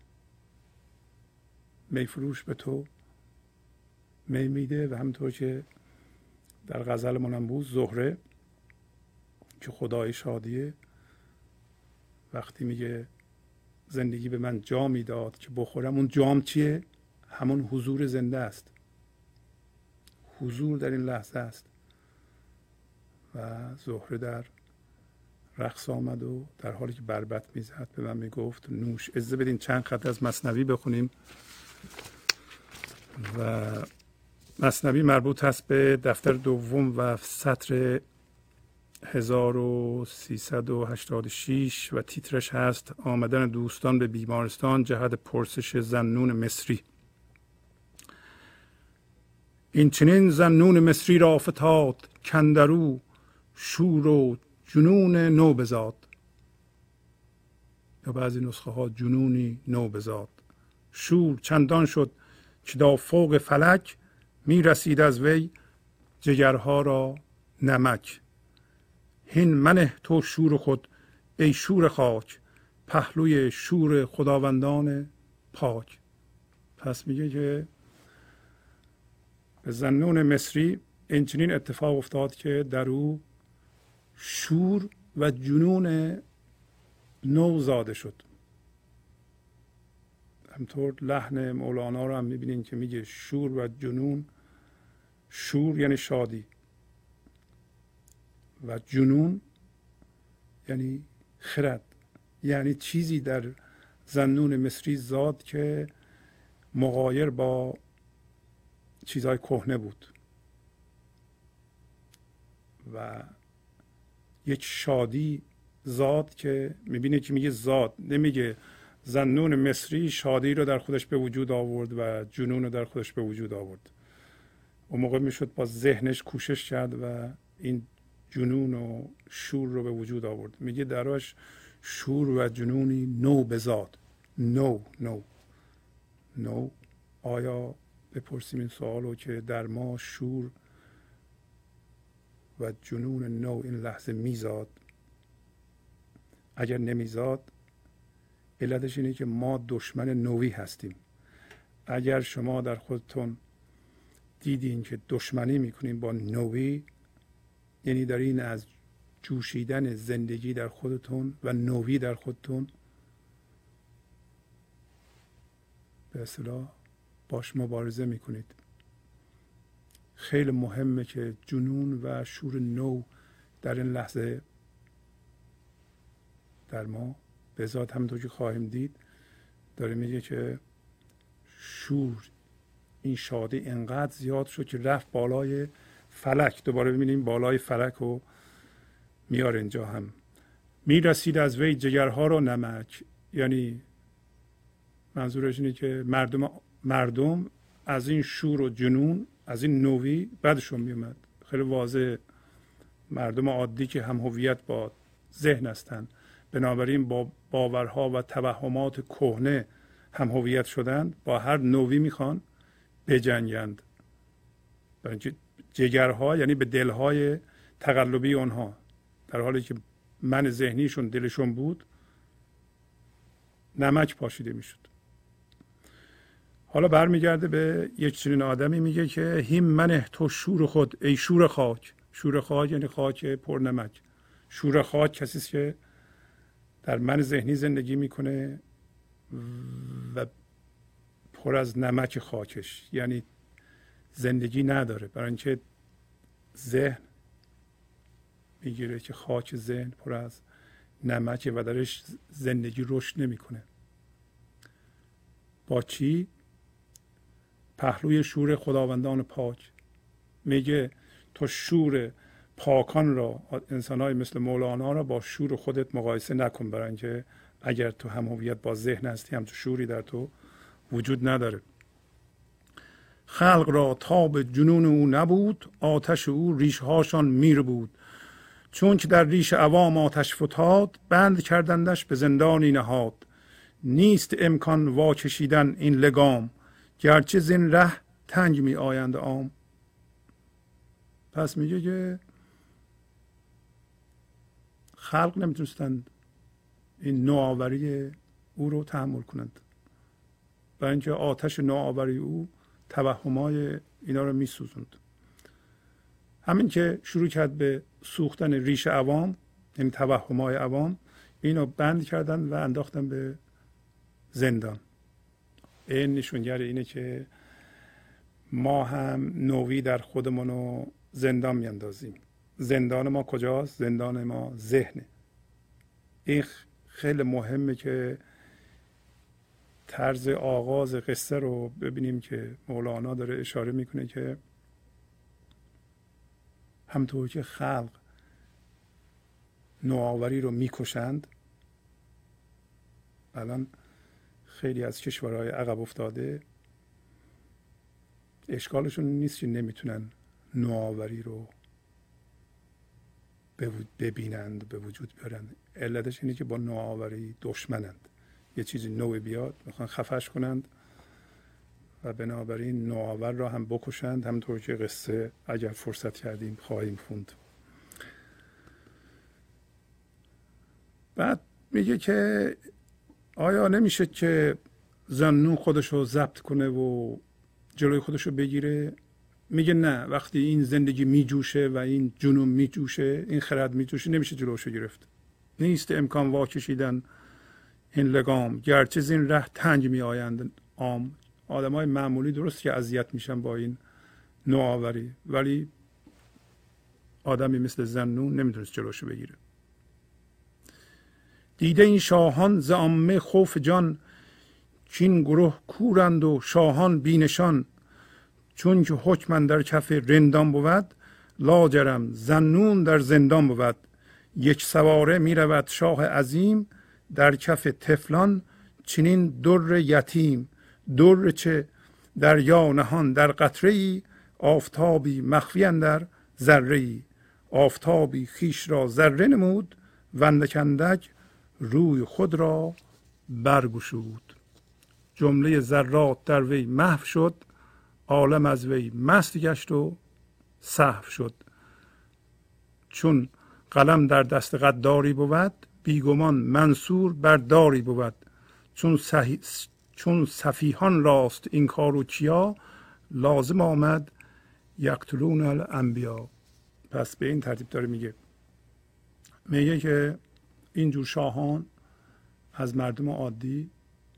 میفروش به تو می میده. و همونطور که در غزل منم بود، زهره که خدای شادیه وقتی میگه زندگی به من جامی داد که بخورم، اون جام چیه؟ همون حضور زنده است. حضور در این لحظه است. و زهره در رقص آمد و در حالی که بربط میزد به من میگفت نوش. اجازه بدین چند خط از مثنوی بخونیم. و مثنوی مربوط است به دفتر دوم و سطر هزار و سیصد و هشتاد و شش و تیترش هست آمدن دوستان به بیمارستان جهت پرسش ذاالنون مصری. این چنین ذاالنون مصری را فتاد کاندرو شور و جنون نو بزاد. یا بعضی نسخه ها جنونی نو بزاد. شور چندان شد که تا فوق فلک می رسید از وی جگرها را نمک. هین منه تو شور خود ای شور خاک پهلوی شور خداوندان پاک. پس میگه که به ذاالنون مصری این چنین اتفاق افتاد که در او شور و جنون نو زاده شد. همطور لحن مولانا رو هم میبینین که میگه شور و جنون. شور یعنی شادی و جنون یعنی خرد، یعنی چیزی در ذاالنون مصری زاد که مغایر با چیزهای کهنه بود و یک شادی زاد که میبینه که میگه زاد، نمیگه ذاالنون مصری شادی رو در خودش به وجود آورد و جنون رو در خودش به وجود آورد. اون موقع میشد با ذهنش کوشش کرد و این جنون و شور رو به وجود آورد. میگه دراش شور و جنونی نو بزاد. نو نو نو. آیا بپرسیم این سوال رو که در ما شور و جنون نو این لحظه میزاد؟ اگر نمیزاد علتش اینه که ما دشمن نوی هستیم. اگر شما در خودتون دیدین که دشمنی میکنین با نوی، یعنی دارین از جوشیدن زندگی در خودتون و نوی در خودتون به اصطلاح باش مبارزه میکنید. خیلی مهمه که جنون و شور نو در این لحظه در ما به ذات همونطور که خواهیم دید داره میگه که شور، این شادی انقدر زیاد شد که رفت بالای فلک. دوباره ببینیم بالای فلک رو میاره اینجا هم. میرسید از وی جگرها رو نمک، یعنی منظورش اینه که مردم مردم از این شور و جنون، از این نوی بدشون میومد. خیلی واضح مردم عادی که هم هویت با ذهن هستند، بنابراین با باورها و توهمات کهنه هم هویت شدند، با هر نوی میخوان بجنگند. برای جگرها یعنی به دلهای تقلبی آنها، در حالی که من ذهنیشون دلشون بود نمک پاشیده میشد. حالا برمیگرده به یک چنین آدمی، میگه که هیم منه تو شور خود ای شور خاک. شور خاک یعنی خاک پر نمک. شور خاک کسی است که در من ذهنی زندگی میکنه و پر از نمک خاکش، یعنی زندگی نداره. برای اینکه ذهن میگیره که خاک ذهن پر از نمکه و درش زندگی رشد نمیکنه. با چی؟ پهلوی شور خداوندان پاک. میگه تو شور پاکان را، انسان‌های مثل مولانا را با شور خودت مقایسه نکن، برای اینکه اگر تو هم هویت با ذهن هستی هم تو شوری در تو وجود نداره. خلق را تاب جنون او نبود، آتش او ریشهاشان میر بود. چون که در ریش عوام آتش فتاد، بند کردندش به زندانی نهاد. نیست امکان واکشیدن این لگام، گرچه زین ره تنگ می آیند عام. پس میگه که خلق نمیتونستند این نوآوری او رو تحمل کنند، برای اینکه آتش نوآوری او توهمای اینا رو میسوزوند. همین که شروع کرد به سوختن ریش عوام، یعنی توهمای عوام، اینو بند کردن و انداختن به زندان. این نشونگر اینه که ما هم نوعی در خودمون رو زندان میاندازیم. زندان ما کجاست؟ زندان ما ذهنه. این خیلی مهمه که طرز آغاز قصه رو ببینیم که مولانا داره اشاره میکنه که همطور که خلق نوآوری رو میکشند، الان خیلی از کشورهای عقب افتاده اشکالشون نیست که نمیتونن نوآوری رو ببینند، به وجود بیارند. علتش اینه که با نوآوری دشمنند. یه چیزی نوی بیاد میخوان خفش کنند و بنابراین نوآور را هم بکشند، همونطور که قصه اگر فرصت کردیم خواهیم خوند. بعد میگه که آیا نمیشه که ذاًنون خودش رو ضبط کنه و جلوی خودش رو بگیره؟ میگه نه، وقتی این زندگی میجوشه و این جنون میجوشه، این خرد میجوشه، نمیشه جلوش رو گرفت. نیست امکان واکشیدن این لگام، گرچه زین ره تنگ می آیند عام. آدم های معمولی درست که اذیت میشن با این نوآوری، ولی آدمی مثل ذاًنون نمیتونست جلوش رو بگیره. دیده این شاهان ز عامه خوف جان، چین گروه کورند و شاهان بینشان. چون که حکم در کف رندان بود، لاجرم ذاًنون در زندان بود. یک سواره می رود شاه عظیم، در کف طفلان چنین در یتیم. در چه دریا نهان در قطره ای، آفتابی مخفی اندر ذره ای. آفتابی خویش را ذره نمود، اندک اندک روی خود را برگشود. جمله ذرات در وی محو شد، عالم از وی مست گشت و سهو شد. چون قلم در دست غداری بود، بیگمان منصور بر داری بود. چون صحی... چون سفیهان راست این کارو کیا، لازم آمد یقتلون الانبیا. پس به این ترتیب داره میگه میگه که اینجور شاهان از مردم عادی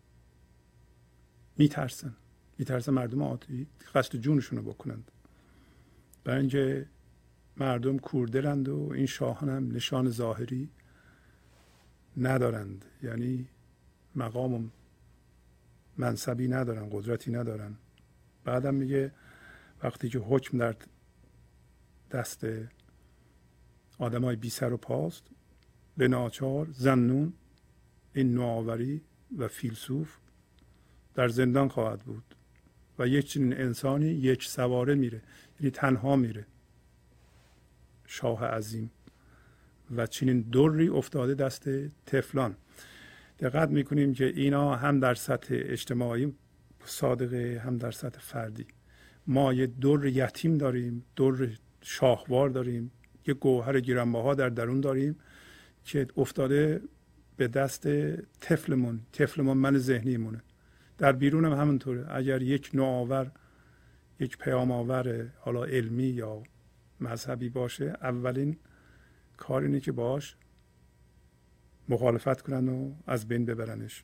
میترسن میترسن مردم عادی قصد جونشون رو بکنند، برای اینکه مردم کوردلند و این شاهان هم نشان ظاهری ندارند، یعنی مقام و منصبی ندارن، قدرتی ندارن. بعدم میگه وقتی که حکم در دست آدمای بی سر و پاست، به ناچار ذاًنون این نوآوری و فیلسوف در زندان خواهد بود و یک چنین انسانی یک سواره میره، یعنی تنها میره، شاه عظیم، و چنین دری افتاده دست طفلان. دقت میکنیم که اینا هم در سطح اجتماعی صادقه، هم در سطح فردی. ما یه در یتیم داریم، در شاهوار داریم، یه گوهر گرانبها در درون داریم که افتاده به دست طفلمون. طفلمون من ذهنیمونه. در بیرون هم همونطوره. اگر یک نوآور، یک پیام آور حالا علمی یا مذهبی باشه، اولین کار اینه که باش مخالفت کنن و از بین ببرنش.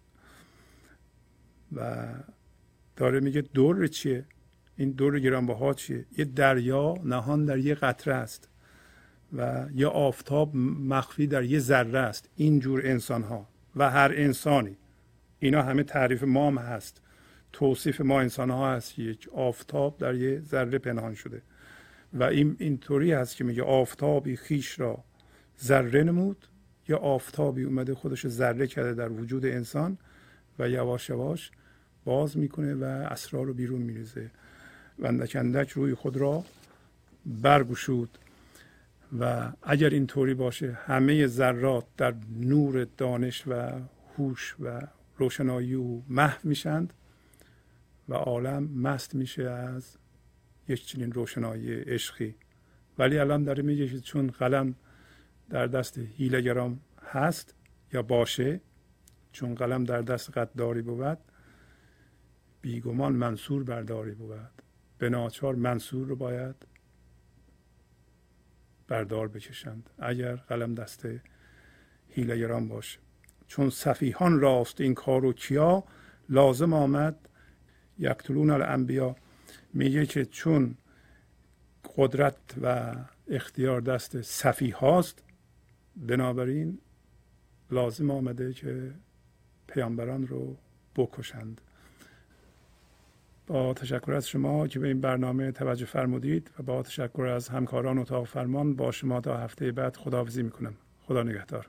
و داره میگه در چیه؟ این در گرانبها چیه؟ یه دریا نهان در یه قطره است و یه آفتاب مخفی در یه ذره است. اینجور انسان ها و هر انسانی، اینا همه تعریف ما هم هست، توصیف ما انسان ها هست، یک آفتاب در یه ذره پنهان شده و این اینطوری هست که میگه آفتابی خیش را ذره نمود، یا آفتابی اومده خودش ذره کرده در وجود انسان و یواش یواش باز میکنه و اسرار رو بیرون میریزه و اندک اندک روی خود را برگشود. و اگر اینطوری باشه همه ذرات در نور دانش و هوش و روشنایی او محو میشند و عالم مست میشه از یک چنین روشنایی عشقی. ولی الان داره میگه که چون قلم در دست حیله‌گران هست یا باشه، چون قلم در دست غداری بود، بیگمان منصور برداری بود. به ناچار منصور رو باید بردار بکشند اگر قلم دست حیله‌گران باشه. چون سفیهان راست این کار و کیا، لازم آمد یقتلون الانبیا. میگه که چون قدرت و اختیار دست سفیه هاست، بنابراین لازم آمده که پیامبران رو بکشند. با تشکر از شما که به این برنامه توجه فرمودید و با تشکر از همکاران اتاق فرمان با شما تا هفته بعد خداحافظی میکنم. خدا نگهدار.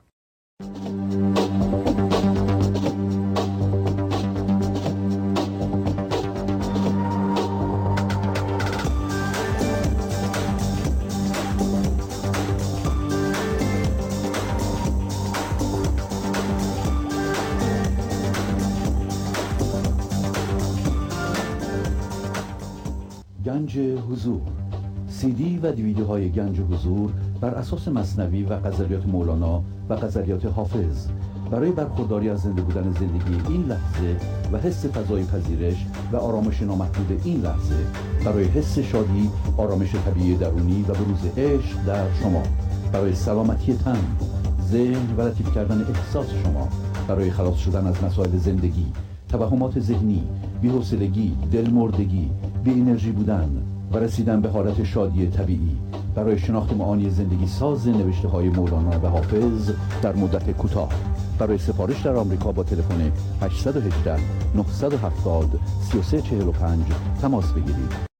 گنج حضور، سی دی و دیویدیوهای گنج حضور بر اساس مثنوی و غزلیات مولانا و غزلیات حافظ برای برخورداری از زنده بودن زندگی این لحظه و حس فضای پذیرش و آرامش نامحدود این لحظه، برای حس شادی، آرامش طبیعی درونی و بروز عشق در شما، برای سلامتی تن، ذهن و لطیف کردن احساس شما، برای خلاص شدن از مسائل زندگی، توهمات ذهنی، بی‌حوصلگی، دلمردگی، بی انرژی بودن و رسیدن به حالت شادی طبیعی، برای شناخت معانی زندگی ساز نوشته های مولانا و حافظ در مدت کوتاه. برای سفارش در آمریکا با تلفن هشت یک هشت نه هفت صفر سه سه چهار پنج تماس بگیرید.